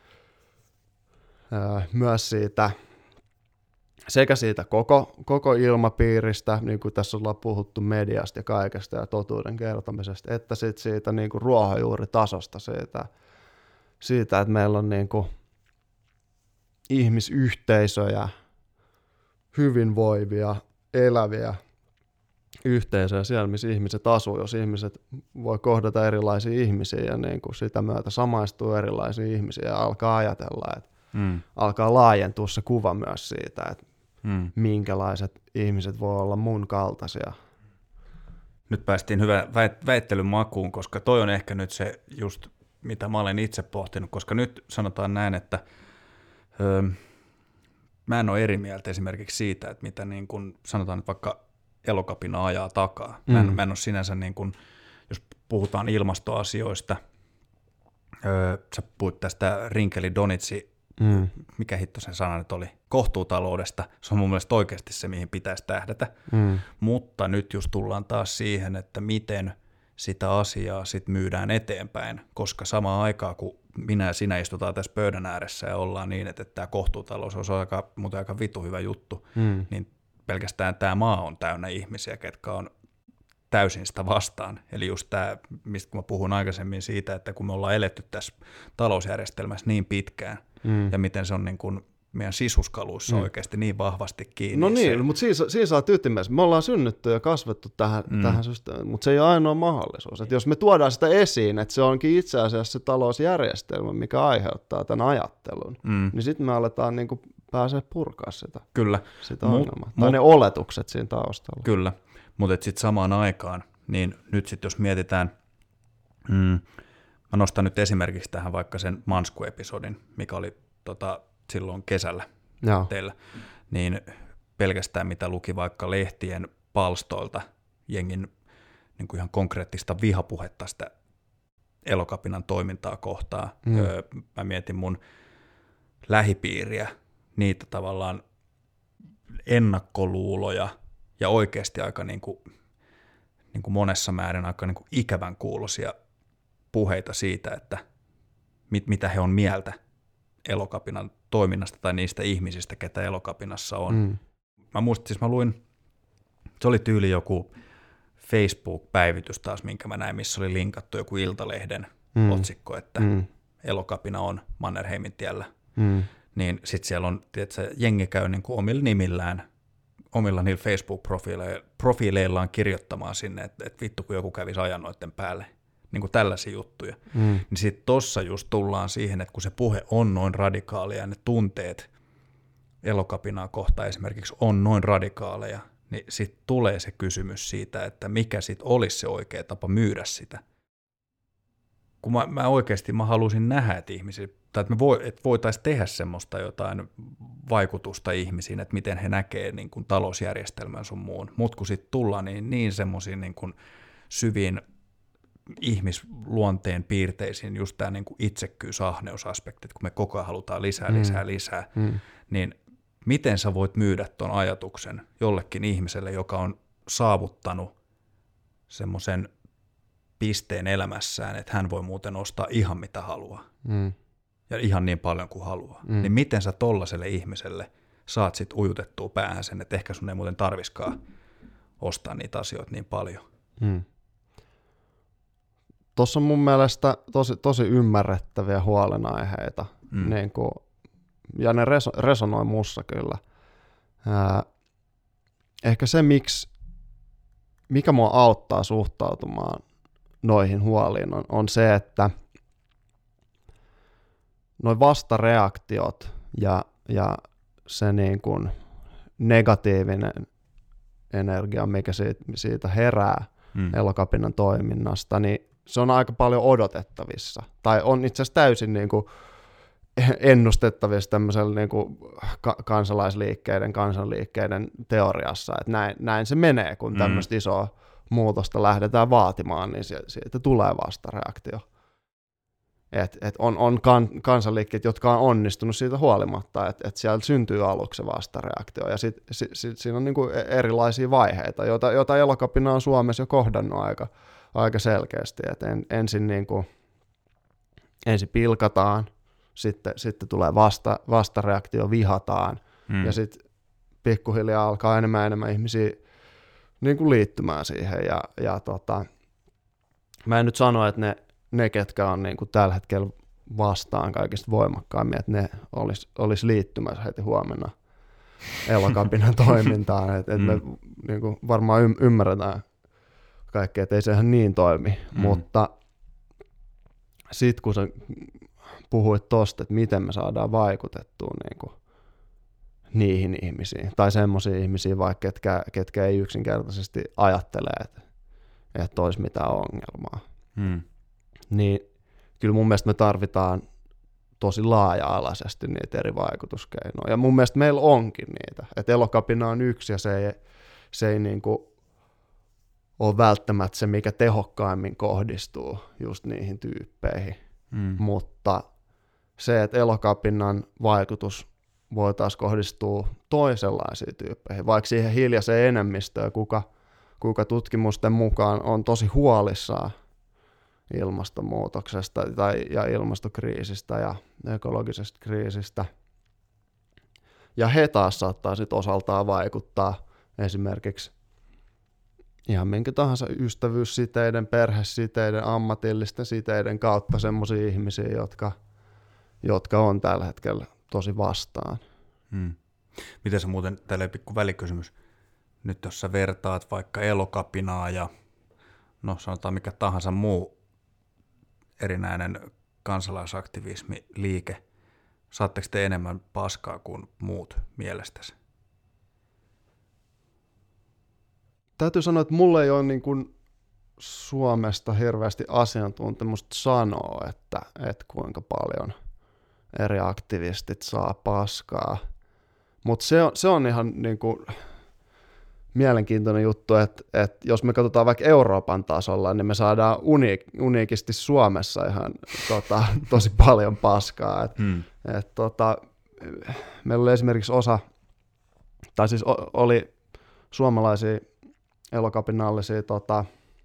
ää, myös siitä, sekä siitä koko, koko ilmapiiristä, niin kuin tässä ollaan puhuttu mediasta ja kaikesta ja totuuden kertomisesta, että sit siitä niin kuin ruohonjuuritasosta, siitä, siitä, että meillä on niin kuin ihmisyhteisöjä, hyvinvoivia, eläviä yhteisöjä siellä, missä ihmiset asuu, jos ihmiset voi kohdata erilaisia ihmisiä ja niin kuin sitä myötä samaistuu erilaisiin ihmisiin ja alkaa ajatella, että mm. alkaa laajentua se kuva myös siitä, että mm. minkälaiset ihmiset voi olla mun kaltaisia. Nyt päästiin hyvän väittelyn makuun, koska toi on ehkä nyt se just, mitä mä olen itse pohtinut, koska nyt sanotaan näin, että öö, mä en ole eri mieltä esimerkiksi siitä, että mitä niin kun sanotaan, että vaikka Elokapina ajaa takaa. Mm. Mä, en, mä en ole sinänsä, niin kun, jos puhutaan ilmastoasioista, öö, sä puhuit tästä Rinkeli-Donitsi, mm. mikä hitto sen sana nyt oli, kohtuutaloudesta, se on mun mielestä oikeasti se, mihin pitäisi tähdätä, mm. mutta nyt just tullaan taas siihen, että miten sitä asiaa sit myydään eteenpäin, koska samaan aikaan, kun minä ja sinä istutaan tässä pöydän ääressä ja ollaan niin, että tämä kohtuutalous on aika, muuten aika vitu hyvä juttu, mm. niin pelkästään tämä maa on täynnä ihmisiä, ketkä on täysin sitä vastaan. Eli just tämä, mistä mä puhun aikaisemmin siitä, että kun me ollaan eletty tässä talousjärjestelmässä niin pitkään, mm. ja miten se on niin kuin meidän sisuskaluissa mm. oikeasti niin vahvasti kiinni. No niin, se, mutta siinä, siinä saa tyytymässä. Me ollaan synnytty ja kasvettu tähän, mm. tähän systeemiin, mutta se ei ole ainoa mahdollisuus. Että jos me tuodaan sitä esiin, että se onkin itse asiassa se talousjärjestelmä, mikä aiheuttaa tämän ajattelun, mm. niin sitten me aletaan niin kuin pääsee purkaa sitä, kyllä. sitä ongelmaa. Tai ne oletukset siinä taustalla. Kyllä, mutta sitten samaan aikaan, niin nyt sitten jos mietitään, mm, mä nostan nyt esimerkiksi tähän vaikka sen Mansku-episodin, mikä oli tota, silloin kesällä Joo. teillä, niin pelkästään mitä luki vaikka lehtien palstoilta jengin niin kuin ihan konkreettista vihapuhetta sitä Elokapinan toimintaa kohtaan. Mm. Öö, mä mietin mun lähipiiriä, niitä tavallaan ennakkoluuloja ja oikeasti aika niin kuin, niin kuin monessa määrin aika niin kuin ikävän kuuloisia puheita siitä, että mit, mitä he on mieltä Elokapinan toiminnasta tai niistä ihmisistä, ketä Elokapinassa on. Mm. Mä muistin, siis mä luin, se oli tyyli joku Facebook-päivitys taas, minkä mä näin, missä oli linkattu joku Iltalehden mm. otsikko, että mm. Elokapina on Mannerheimin tiellä. Mm. Niin sit siellä on, tiedätkö, jengi käy niin kuin omilla nimillään, omilla niillä Facebook-profiileillaan kirjoittamaan sinne, että, että vittu kun joku kävisi ajan noiden päälle. Niin kuin tällaisia juttuja, mm. niin sitten tossa just tullaan siihen, että kun se puhe on noin radikaalia ja ne tunteet Elokapinaa kohtaan esimerkiksi on noin radikaaleja, niin sitten tulee se kysymys siitä, että mikä sitten olisi se oikea tapa myydä sitä. Kun mä, mä oikeasti mä halusin nähdä, että ihmisiä, tai että me voi, että voitaisiin tehdä semmoista jotain vaikutusta ihmisiin, että miten he näkee niin kuin talousjärjestelmän sun muun, mutta kun sitten tullaan niin, niin semmoisiin niin kuin syviin ihmisluonteen piirteisiin, just tämä niin kuin itsekkyys, ahneusaspekti, että kun me koko ajan halutaan lisää, lisää, mm. lisää, mm. niin miten sä voit myydä ton ajatuksen jollekin ihmiselle, joka on saavuttanut semmoisen pisteen elämässään, että hän voi muuten ostaa ihan mitä haluaa, mm. ja ihan niin paljon kuin haluaa, mm. niin miten sä tollaselle ihmiselle saat sit ujutettua päähän sen, että ehkä sun ei muuten tarviskaan ostaa niitä asioita niin paljon. Mm. Tuossa on mun mielestä tosi, tosi ymmärrettäviä huolenaiheita, mm. niin kuin, ja ne reso, resonoi mussa kyllä. ää, ehkä se, miksi, mikä mua auttaa suhtautumaan noihin huoliin, on, on se, että noi vastareaktiot ja, ja se niin kuin negatiivinen energia, mikä siitä, siitä herää mm. Elokapinan toiminnasta, niin se on aika paljon odotettavissa. Tai on itse asiassa täysin niin kuin ennustettavissa tämmöisellä niin kuin kansalaisliikkeiden, kansanliikkeiden teoriassa, että näin, näin se menee, kun tämmöistä mm. isoa muutosta lähdetään vaatimaan, niin siitä tulee vastareaktio. Et, et on on kan, kansanliikkeet, jotka on onnistunut siitä huolimatta, että et siellä syntyy aluksi se vastareaktio, ja sitten sit, sit, siinä on niinku erilaisia vaiheita, joita, joita Elokapina on Suomessa jo kohdannut aika, aika selkeästi. Et en, ensin, niinku, ensin pilkataan, sitten, sitten tulee vasta, vastareaktio, vihataan, mm. ja sitten pikkuhiljaa alkaa enemmän enemmän ihmisiä niinku liittymään siihen, ja, ja tota, mä en nyt sano, että ne ne, ketkä on niin kuin tällä hetkellä vastaan kaikista voimakkaammin, että ne olisi olis liittymässä heti huomenna Elokapinan toimintaan. Et, et mm. me niin kuin varmaan y- ymmärretään kaikkea, että ei se ihan niin toimi. Mm. Mutta sitten kun sä puhuit tosta, että miten me saadaan vaikutettua niin kuin niihin ihmisiin, tai semmoisiin ihmisiin vaikka, ketkä, ketkä ei yksinkertaisesti ajattele, että, että olisi mitään ongelmaa. Mm. Niin kyllä mun mielestä me tarvitaan tosi laaja-alaisesti niitä eri vaikutuskeinoja. Ja mun mielestä meillä onkin niitä. Että Elokapina on yksi ja se ei, se ei niinku ole välttämättä se, mikä tehokkaimmin kohdistuu just niihin tyyppeihin. Mm. Mutta se, että Elokapinan vaikutus voitaisiin kohdistua toisenlaisiin tyyppeihin, vaikka siihen hiljaiseen enemmistöön, kuka, kuka tutkimusten mukaan on tosi huolissaan ilmastonmuutoksesta tai, ja ilmastokriisistä ja ekologisesta kriisistä. Ja he taas saattaa sit osaltaan vaikuttaa esimerkiksi ihan minkä tahansa ystävyyssiteiden, perhesiteiden, ammatillisten siteiden kautta semmoisia ihmisiä, jotka, jotka on tällä hetkellä tosi vastaan. Hmm. Miten sä muuten, täällä ei pikku välikysymys, nyt jos sä vertaat vaikka Elokapinaa ja no sanotaan mikä tahansa muu erinäinen kansalaisaktivismi, liike, saatteko te enemmän paskaa kuin muut mielestäsi? Täytyy sanoa, että mulla ei ole niin kuin Suomesta hirveästi asiantuntemusta sanoa, että, että kuinka paljon eri aktivistit saa paskaa. Mutta se on, se on ihan niin kuin mielenkiintoinen juttu, että, että jos me katsotaan vaikka Euroopan tasolla, niin me saadaan uniik- uniikisti Suomessa ihan tota, tosi paljon paskaa. Et, hmm. et, tota, meillä oli esimerkiksi osa, tai siis oli suomalaisia elokapinallisia tota,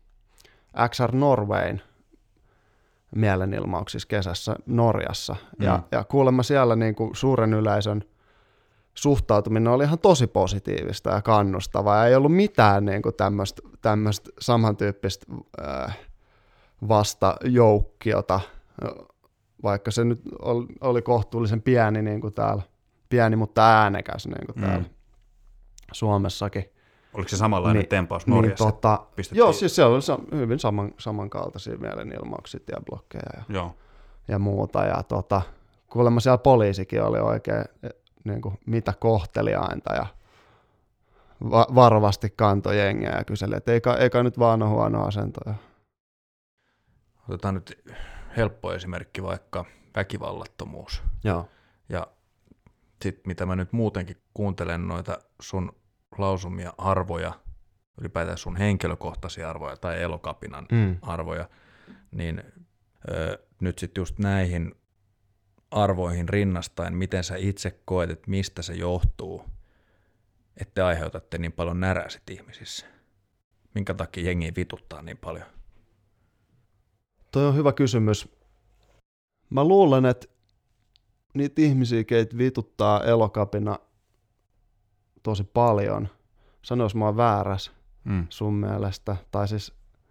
X R Norwayn mielenilmauksissa kesässä Norjassa. Hmm. Ja, ja kuulemma siellä niin kuin suuren yleisön suhtautuminen oli ihan tosi positiivista ja kannustavaa. Ei ollut mitään niin kuin tämmöistä, tämmöistä samantyyppistä äh, vastajoukkiota, vaikka se nyt oli, oli kohtuullisen pieni, niin kuin täällä, pieni mutta äänekäs niin kuin täällä mm. Suomessakin. Oliko se samanlainen niin, tempaus Norjassa? Niin, tota, joo, siis siellä oli hyvin saman, samankaltaisia mielenilmauksia, blokkeja ja, joo. ja muuta. Ja tota, kuulemma siellä poliisikin oli oikein niin kuin mitä kohteliainta ja va- varovasti kantoi jengiä ja kyseli, että eikä, eikä nyt vaan ole huono asentoja. Otetaan nyt helppo esimerkki, vaikka väkivallattomuus. Joo. Ja sitten mitä mä nyt muutenkin kuuntelen noita sun lausumia arvoja, ylipäätään sun henkilökohtaisia arvoja tai Elokapinan mm. arvoja, niin ö, nyt sitten just näihin arvoihin rinnastaen, miten sä itse koet, että mistä se johtuu, että te aiheutatte niin paljon närää sit ihmisissä? Minkä takia jengiä vituttaa niin paljon? Toi on hyvä kysymys. Mä luulen, että niitä ihmisiä, keitä vituttaa Elokapina tosi paljon, sanois mä oon väärässä mm. sun mielestä, tai siis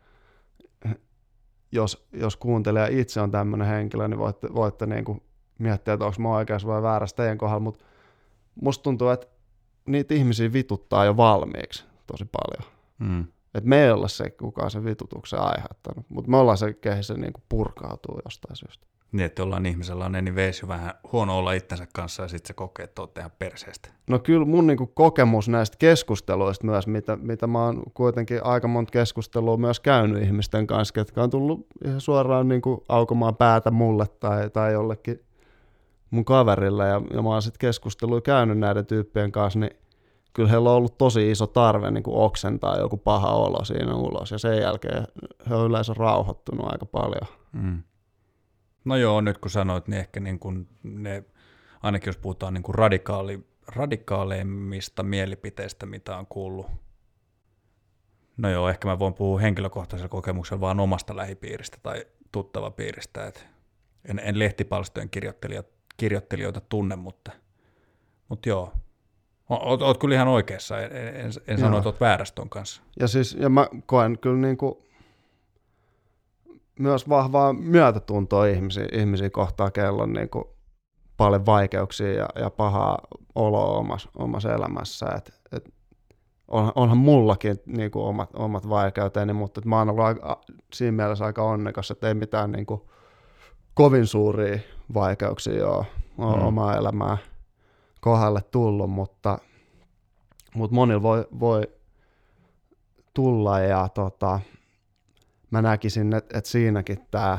jos, jos kuuntelija itse on tämmöinen henkilö, niin voitte, voitte niinku miettiä, että onko mä oikeassa vai väärässä teidän kohdalla, mutta musta tuntuu, että niitä ihmisiä vituttaa jo valmiiksi tosi paljon. Mm. Et me ei olla se, kukaan se vitutuksen aiheuttanut, mutta me ollaan se, kehen se niinku purkautuu jostain syystä. Niin, että jollain ihmisellä on anyways jo vähän huono olla itsensä kanssa ja sitten se kokee, että oot ihan perseestä. No kyllä mun niinku kokemus näistä keskusteluista myös, mitä, mitä mä oon kuitenkin aika monta keskustelua myös käynyt ihmisten kanssa, ketkä on tullut ihan suoraan niinku aukomaan päätä mulle tai, tai jollekin mun kaverille ja, ja mä oon sitten keskustelua käynyt näiden tyyppien kanssa, niin kyllä heillä on ollut tosi iso tarve niin kuin oksentaa joku paha olo siinä ulos ja sen jälkeen he on yleensä rauhoittunut aika paljon. Mm. No joo, nyt kun sanoit, niin ehkä niin kuin ne, ainakin jos puhutaan niin kuin radikaali, radikaaleimmista mielipiteistä, mitä on kuullut. No joo, ehkä mä voin puhua henkilökohtaisella kokemuksella vaan omasta lähipiiristä tai tuttavapiiristä. Et en, en lehtipalstojen kirjoittelijoita tunne, mutta, mutta joo. Oot, oot kyllä ihan oikeassa, en, en, en sano, että oot väärässä ton kanssa. Ja siis, ja mä koen kyllä niin kuin myös vahvaa myötätuntoa ihmisiä, ihmisiä kohtaan, kello on niin kuin paljon vaikeuksia ja, ja pahaa oloa omassa, omassa elämässä. Et, et on, onhan mullakin niin kuin omat, omat vaikeuteni, mutta mä oon ollut aika, siinä mielessä aika onnekas, että ei mitään niin kuin kovin suuria vaikeuksia ole, ole mm. omaa elämää kohdalle tullut, mutta, mutta monilla voi, voi tulla ja tota, mä näkisin, että et siinäkin tämä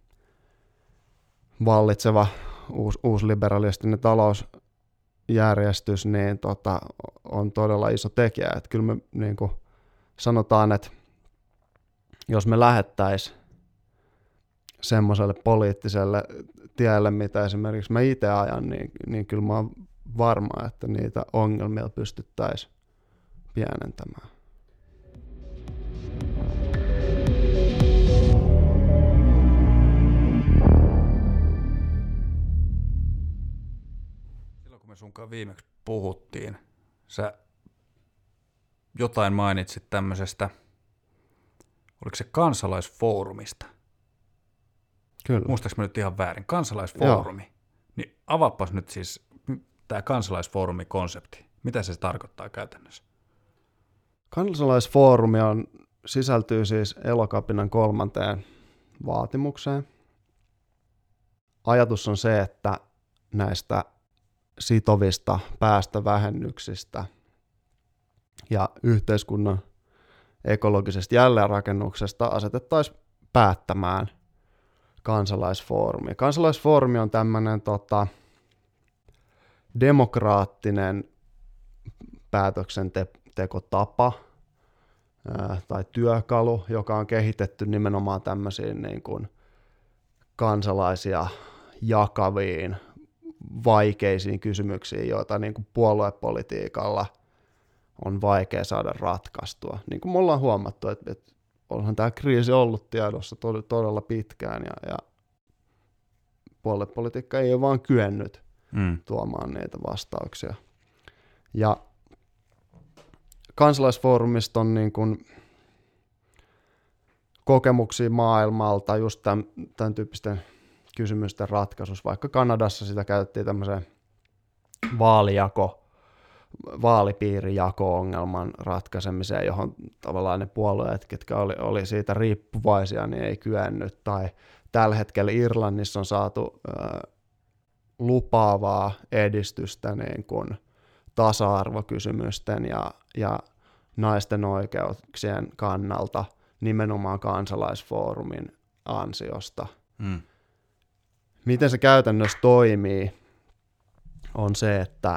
vallitseva uus, uusliberalistinen talousjärjestys niin tota, on todella iso tekijä. Et kyllä me niin kuin sanotaan, että jos me lähettäisiin semmoiselle poliittiselle tielle, mitä esimerkiksi mä itse ajan, niin, niin kyllä mä oon varma, että niitä ongelmia pystyttäisiin pienentämään. Silloin kun me sunkaan viimeksi puhuttiin, sä jotain mainitsit tämmöisestä, oliko se kansalaisfoorumista? Kyllä. Muistaaks mä nyt ihan väärin? Kansalaisfoorumi. Joo. Niin avaapas nyt siis tämä kansalaisfoorumikonsepti. Mitä se tarkoittaa käytännössä? Kansalaisfoorumi on, sisältyy siis Elokapinan kolmanteen vaatimukseen. Ajatus on se, että näistä sitovista päästövähennyksistä ja yhteiskunnan ekologisesta jälleenrakennuksesta asetettaisiin päättämään kansalaisfoorumi. Kansalaisfoorumi on tämmöinen tota, demokraattinen päätöksentekotapa ää, tai työkalu, joka on kehitetty nimenomaan tämmöisiin niin kuin kansalaisia jakaviin vaikeisiin kysymyksiin, joita niin kuin puoluepolitiikalla on vaikea saada ratkaistua. Niin kuin me ollaan huomattu, että, että onhan tämä kriisi ollut tiedossa todella pitkään ja, ja puoluepolitiikka ei ole vaan kyennyt mm. tuomaan niitä vastauksia. Ja kansalaisfoorumista on niin kuin kokemuksia maailmalta just tämän, tämän tyyppisten kysymysten ratkaisussa. Vaikka Kanadassa sitä käytettiin tämmöiseen vaalijako, vaalipiirijako-ongelman ratkaisemiseen, johon tavallaan ne puolueet, ketkä oli, oli siitä riippuvaisia, niin ei kyennyt. Tai tällä hetkellä Irlannissa on saatu äh, lupaavaa edistystä niin kuin tasa-arvokysymysten ja, ja naisten oikeuksien kannalta nimenomaan kansalaisfoorumin ansiosta. Mm. Miten se käytännössä toimii, on se, että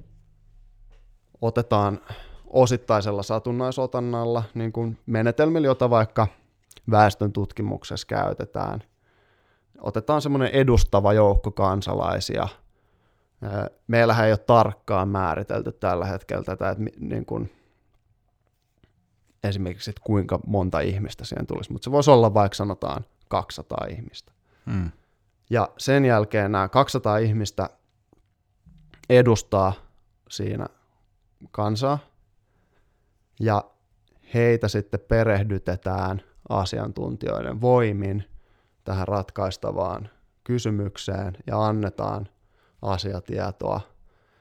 otetaan osittaisella satunnaisotannalla niin kuin menetelmillä, jota vaikka väestön tutkimuksessa käytetään. Otetaan semmoinen edustava joukko kansalaisia. Meillähän ei ole tarkkaan määritelty tällä hetkellä tätä, että niin kuin esimerkiksi, että kuinka monta ihmistä siihen tulisi, mutta se voisi olla vaikka sanotaan kaksisataa ihmistä. Hmm. Ja sen jälkeen nämä kaksisataa ihmistä edustaa siinä kansaa, ja heitä sitten perehdytetään asiantuntijoiden voimin tähän ratkaistavaan kysymykseen ja annetaan asiatietoa,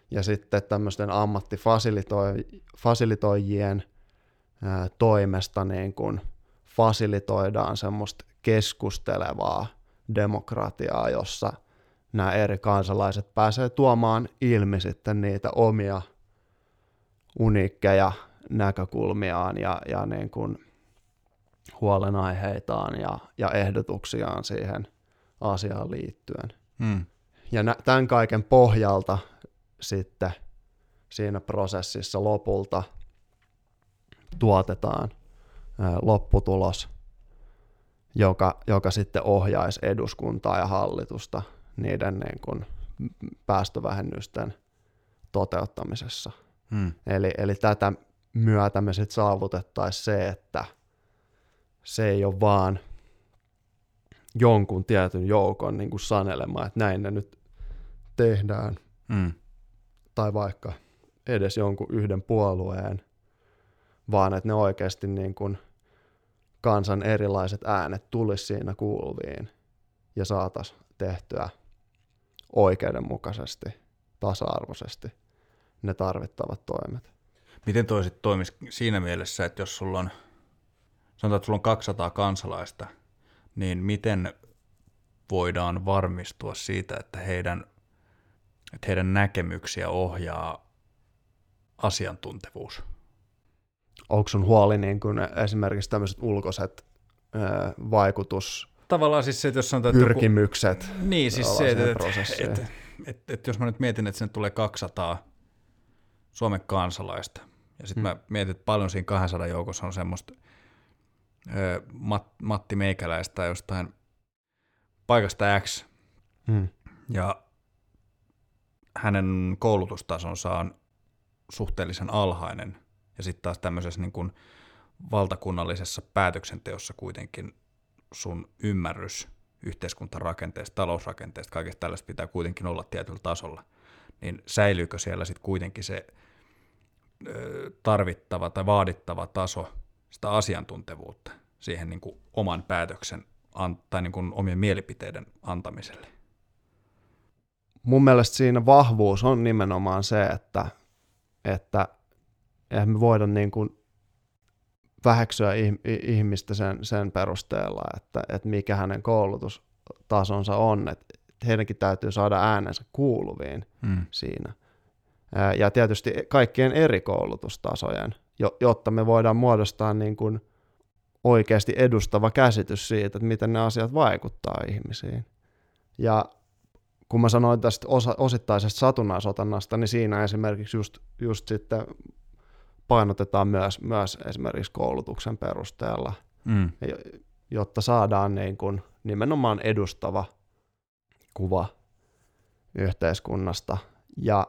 ja sitten tämmöisten ammattifasilitoijien ää, toimesta niin kun fasilitoidaan semmoista keskustelevaa demokratiaa, jossa nämä eri kansalaiset pääsee tuomaan ilmi sitten niitä omia uniikkeja näkökulmiaan ja, ja niin kuin huolenaiheitaan ja, ja ehdotuksiaan siihen asiaan liittyen. Hmm. Ja nä, tämän kaiken pohjalta sitten siinä prosessissa lopulta tuotetaan ää, lopputulos, joka, joka sitten ohjaisi eduskuntaa ja hallitusta niiden niin kuin päästövähennysten toteuttamisessa. Hmm. Eli, eli tätä myötä me sitten saavutettaisiin se, että se ei ole vaan jonkun tietyn joukon niin kuin sanelema, että näin ne nyt tehdään, Hmm. tai vaikka edes jonkun yhden puolueen, vaan että ne oikeasti niin kuin kansan erilaiset äänet tulisi siinä kuuluviin ja saataisiin tehtyä oikeudenmukaisesti, tasa-arvoisesti ne tarvittavat toimet. Miten toi sitten toimisi siinä mielessä, että jos sulla on, sanotaan, että sulla on kaksisataa kansalaista, niin miten voidaan varmistua siitä, että heidän, että heidän näkemyksiä ohjaa asiantuntevuus? Onko sun huoli niin kuin esimerkiksi tämmöiset ulkoiset ö, vaikutus, Tavallaan siis se, että jos sanotaan, että pyrkimykset, joku, niin siis se, että, että, prosessiin. että, että, että jos mä nyt mietin, että sinne tulee kaksisataa Suomen kansalaista, ja sitten hmm. mä mietin, että paljon siinä kaksisataa joukossa on semmoista ö, Mat, Matti Meikäläistä jostain paikasta X, hmm. ja hänen koulutustasonsa on suhteellisen alhainen, ja sitten taas tämmöisessä niin kuin valtakunnallisessa päätöksenteossa kuitenkin sun ymmärrys yhteiskuntarakenteesta, talousrakenteesta, kaikesta tällaista pitää kuitenkin olla tietyllä tasolla, niin säilyykö siellä sitten kuitenkin se ö, tarvittava tai vaadittava taso sitä asiantuntevuutta siihen niin kuin oman päätöksen an, tai niin kuin omien mielipiteiden antamiselle? Mun mielestä siinä vahvuus on nimenomaan se, että, että eihän me voida niin kuin väheksyä ihmistä sen, sen perusteella, että, että mikä hänen koulutustasonsa on, että heidänkin täytyy saada äänensä kuuluviin hmm. siinä. Ja tietysti kaikkien eri koulutustasojen, jotta me voidaan muodostaa niin kuin oikeasti edustava käsitys siitä, että miten ne asiat vaikuttaa ihmisiin. Ja kun mä sanoin tästä osa, osittaisesta satunnaisotannasta, niin siinä esimerkiksi just, just sitten painotetaan myös, myös esimerkiksi koulutuksen perusteella, mm. jotta saadaan niin kuin nimenomaan edustava kuva yhteiskunnasta. Ja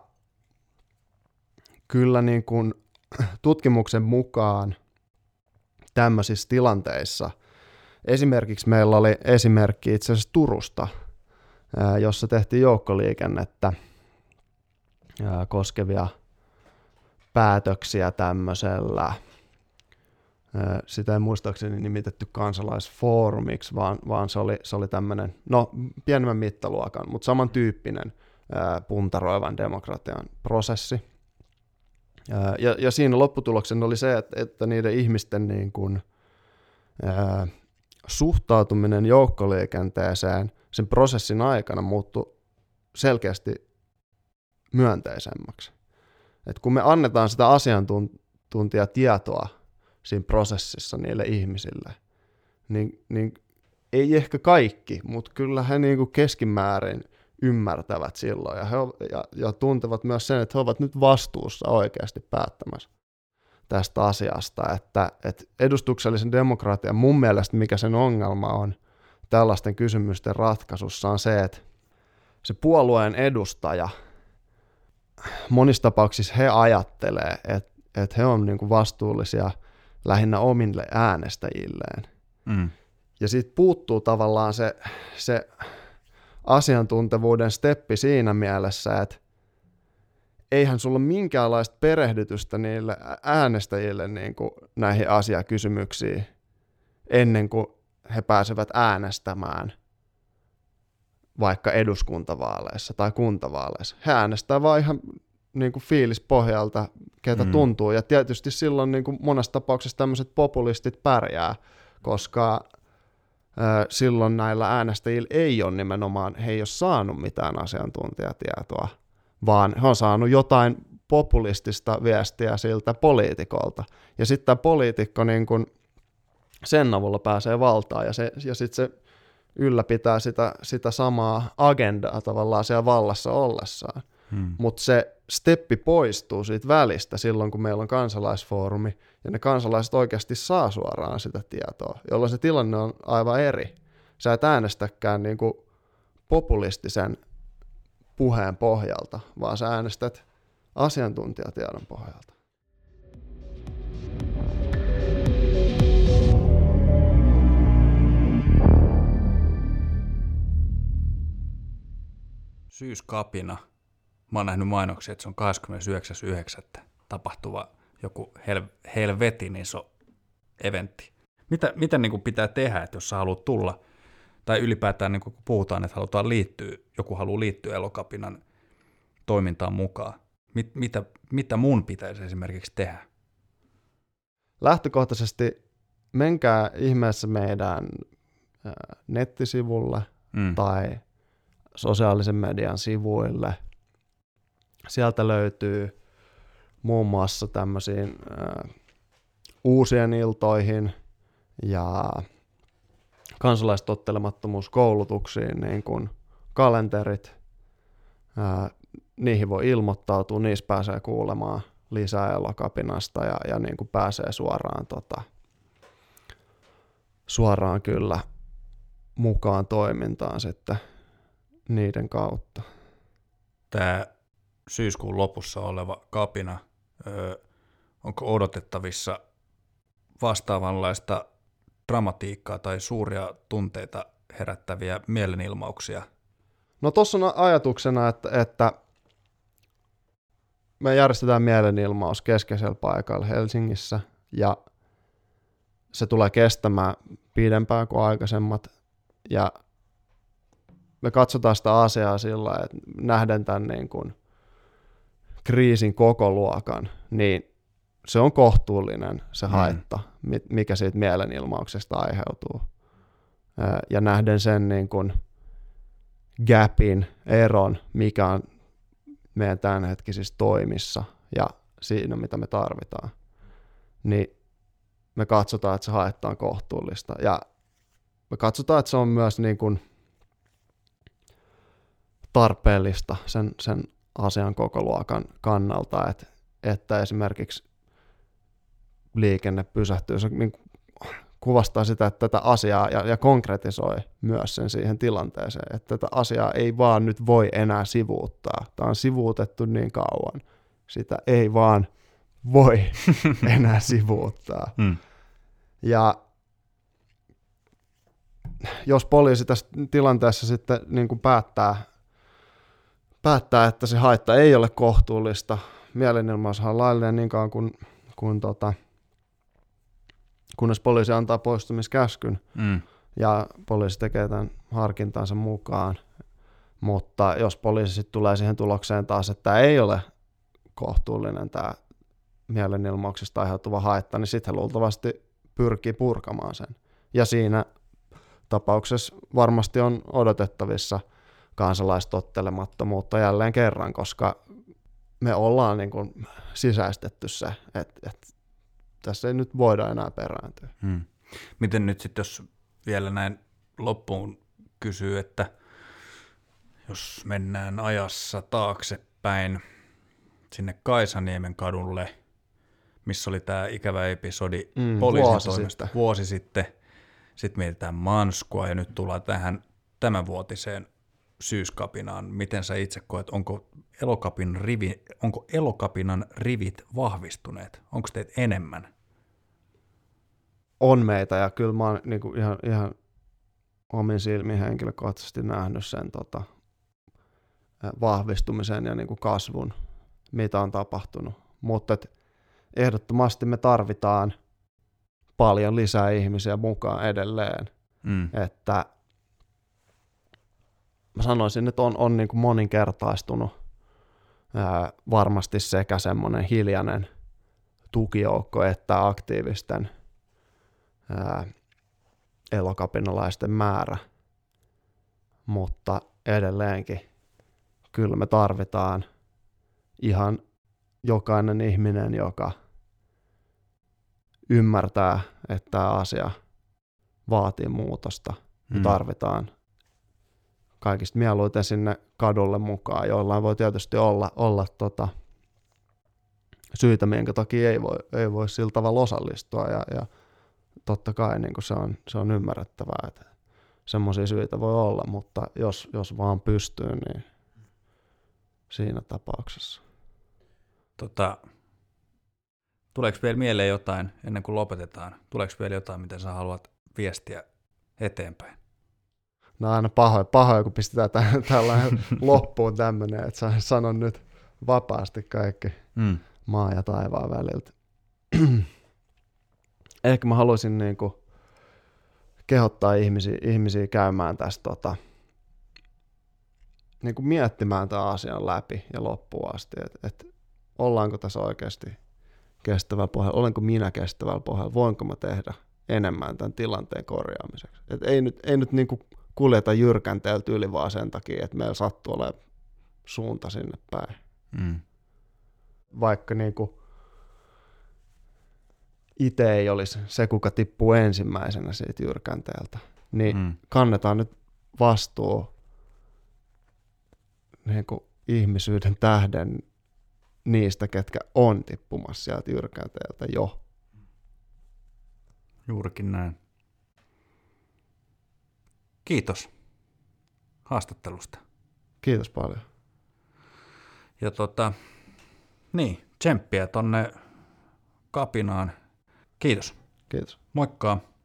kyllä niin kuin tutkimuksen mukaan tämmöisissä tilanteissa, esimerkiksi meillä oli esimerkki itse asiassa Turusta, jossa tehtiin joukkoliikennettä koskevia päätöksiä tämmöisellä, sitä ei muistaakseni nimitetty kansalaisfoorumiksi, vaan, vaan se oli, se oli tämmöinen, no pienemmän mittaluokan, mutta samantyyppinen ää, puntaroivan demokratian prosessi. Ää, ja, ja siinä lopputuloksena oli se, että, että niiden ihmisten niin kuin, ää, suhtautuminen joukkoliikenteeseen sen prosessin aikana muuttui selkeästi myönteisemmäksi. Et kun me annetaan sitä asiantuntijatietoa siinä prosessissa niille ihmisille, niin, niin ei ehkä kaikki, mutta kyllä he niinku keskimäärin ymmärtävät silloin ja, he, ja, ja tuntevat myös sen, että he ovat nyt vastuussa oikeasti päättämässä tästä asiasta. Että, että edustuksellisen demokratian mun mielestä mikä sen ongelma on tällaisten kysymysten ratkaisussa on se, että se puolueen edustaja monissa tapauksissa he ajattelee, että, että he on niinku vastuullisia lähinnä omille äänestäjilleen. Mm. Ja siitä puuttuu tavallaan se, se asiantuntevuuden steppi siinä mielessä, että eihän sulla ole minkäänlaista perehdytystä niille äänestäjille niin kuin näihin asiakysymyksiin ennen kuin he pääsevät äänestämään vaikka eduskuntavaaleissa tai kuntavaaleissa. He äänestää vaan ihan niin kuin fiilispohjalta, ketä mm. tuntuu. Ja tietysti silloin niin kuin monessa tapauksessa tämmöiset populistit pärjää, koska ö, silloin näillä äänestäjillä ei ole nimenomaan, he ei ole saanut mitään asiantuntijatietoa, vaan he on saanut jotain populistista viestiä siltä poliitikolta. Ja sitten tämä poliitikko niin kun sen avulla pääsee valtaan ja, se, ja sitten se ylläpitää sitä, sitä samaa agendaa tavallaan siellä vallassa ollessaan. Hmm. Mutta se steppi poistuu siitä välistä silloin, kun meillä on kansalaisfoorumi ja ne kansalaiset oikeasti saa suoraan sitä tietoa, jolloin se tilanne on aivan eri. Sä et äänestäkään niin kuin populistisen puheen pohjalta, vaan sä äänestät asiantuntijatiedon pohjalta. Syyskapina. Mä oon nähnyt mainoksia, että se on kahdeskymmenesyhdeksäs yhdeksättä tapahtuva joku hel- helvetin iso eventti. Mitä, mitä niin kuin pitää tehdä, että jos sä haluat tulla, tai ylipäätään niin kuin kun puhutaan, että halutaan liittyä, joku haluaa liittyä Elokapinan toimintaan mukaan. Mit, mitä, mitä mun pitäisi esimerkiksi tehdä? Lähtökohtaisesti menkää ihmeessä meidän äh, nettisivulle mm. tai sosiaalisen median sivuille. Sieltä löytyy muun muassa tämmöisiin äh, uusien iltoihin ja kansalaistottelemattomuuskoulutuksiin niin kuin kalenterit. Äh, niihin voi ilmoittautua, niissä pääsee kuulemaan lisää Elokapinasta ja, ja niin kuin pääsee suoraan, tota, suoraan kyllä mukaan toimintaan sitten niiden kautta. Tämä syyskuun lopussa oleva kapina, ö, onko odotettavissa vastaavanlaista dramatiikkaa tai suuria tunteita herättäviä mielenilmauksia? No tuossa on ajatuksena, että, että me järjestetään mielenilmaus keskeisellä paikalla Helsingissä ja se tulee kestämään pidempään kuin aikaisemmat ja me katsotaan sitä asiaa sillä, että nähden tämän niin kuin kriisin koko luokan, niin se on kohtuullinen se haitta, mm. mikä siitä mielenilmauksesta aiheutuu. Ja nähden sen niin kuin gapin, eron, mikä on meidän tämänhetkisissä toimissa ja siinä, mitä me tarvitaan, niin me katsotaan, että se haitta on kohtuullista. Ja me katsotaan, että se on myös niin kuin tarpeellista sen, sen asian koko luokan kannalta, että, että esimerkiksi liikenne pysähtyy. Se niin kuvastaa sitä, että tätä asiaa ja, ja konkretisoi myös sen siihen tilanteeseen, että tätä asiaa ei vaan nyt voi enää sivuuttaa. Tämä on sivuutettu niin kauan. Sitä ei vaan voi enää sivuuttaa. Hmm. Ja jos poliisi tässä tilanteessa sitten niin kuin päättää, päättää, että se haitta ei ole kohtuullista, mielenilmaushan on laillinen niin kauan kuin, kuin tota, kunnes poliisi antaa poistumiskäskyn mm. ja poliisi tekee tämän harkintansa mukaan. Mutta jos poliisi sitten tulee siihen tulokseen taas, että tämä ei ole kohtuullinen tämä mielenilmauksesta aiheutuva haitta, niin sitten he luultavasti pyrkii purkamaan sen. Ja siinä tapauksessa varmasti on odotettavissa kansalaistottelemattomuutta jälleen kerran, koska me ollaan niin kuin sisäistetty se, että, että tässä ei nyt voida enää perääntyä. Hmm. Miten nyt sitten, jos vielä näin loppuun kysyy, että jos mennään ajassa taaksepäin sinne Kaisaniemen kadulle, missä oli tämä ikävä episodi mm, poliisin vuosi toimesta sitten. vuosi sitten, sitten mietitään Manskua ja nyt tullaan tähän tämänvuotiseen syyskapinaan. Miten sä itse koet, onko Elokapin rivi, onko Elokapinan rivit vahvistuneet? Onko teitä enemmän? On meitä ja kyllä mä oon niin kuin ihan, ihan omin silmin henkilökohtaisesti nähnyt sen tota, vahvistumisen ja niin kuin kasvun, mitä on tapahtunut. Mutta ehdottomasti me tarvitaan paljon lisää ihmisiä mukaan edelleen. Mm. Että mä sanoisin, että on, on niin kuin moninkertaistunut ää, varmasti sekä semmoinen hiljainen tukijoukko että aktiivisten ää, elokapinalaisten määrä, mutta edelleenkin kyllä me tarvitaan ihan jokainen ihminen, joka ymmärtää, että tämä asia vaatii muutosta. Me Mm. tarvitaan kaikista mieluiten sinne kadulle mukaan. Joillain voi tietysti olla, olla tota, syitä, minkä takia ei voi, ei voi sillä tavalla osallistua. Ja, ja totta kai niin se, on, se on ymmärrettävää, että semmoisia syitä voi olla, mutta jos, jos vaan pystyy, niin siinä tapauksessa. Tota, tuleeko vielä mieleen jotain ennen kuin lopetetaan? Tuleeko vielä jotain, mitä sä haluat viestiä eteenpäin? No aina pahoin, pahoin kun pistetään tähän, tällainen loppuun tämmöinen, että sä sanon nyt vapaasti kaikki Mm. maa ja taivaan väliltä. Ehkä mä haluaisin niinku kehottaa ihmisiä, ihmisiä käymään tästä tota, niinku miettimään tämän asian läpi ja loppuun asti, että et, ollaanko tässä oikeasti kestävällä pohjalla, olenko minä kestävällä pohjalla, voinko mä tehdä enemmän tämän tilanteen korjaamiseksi. Et ei nyt, ei nyt niinku kuljeta jyrkänteeltä yli vaan sen takia, että meillä sattuu olemaan suunta sinne päin. Mm. Vaikka niinku itse ei olisi se, kuka tippuu ensimmäisenä siitä jyrkänteeltä, niin Mm. kannetaan nyt vastuu niinku ihmisyyden tähden niistä, ketkä on tippumassa sieltä jyrkänteeltä jo. Juurikin näin. Kiitos haastattelusta. Kiitos paljon. Ja tota, niin, tsemppiä tonne kapinaan. Kiitos. Kiitos. Moikka.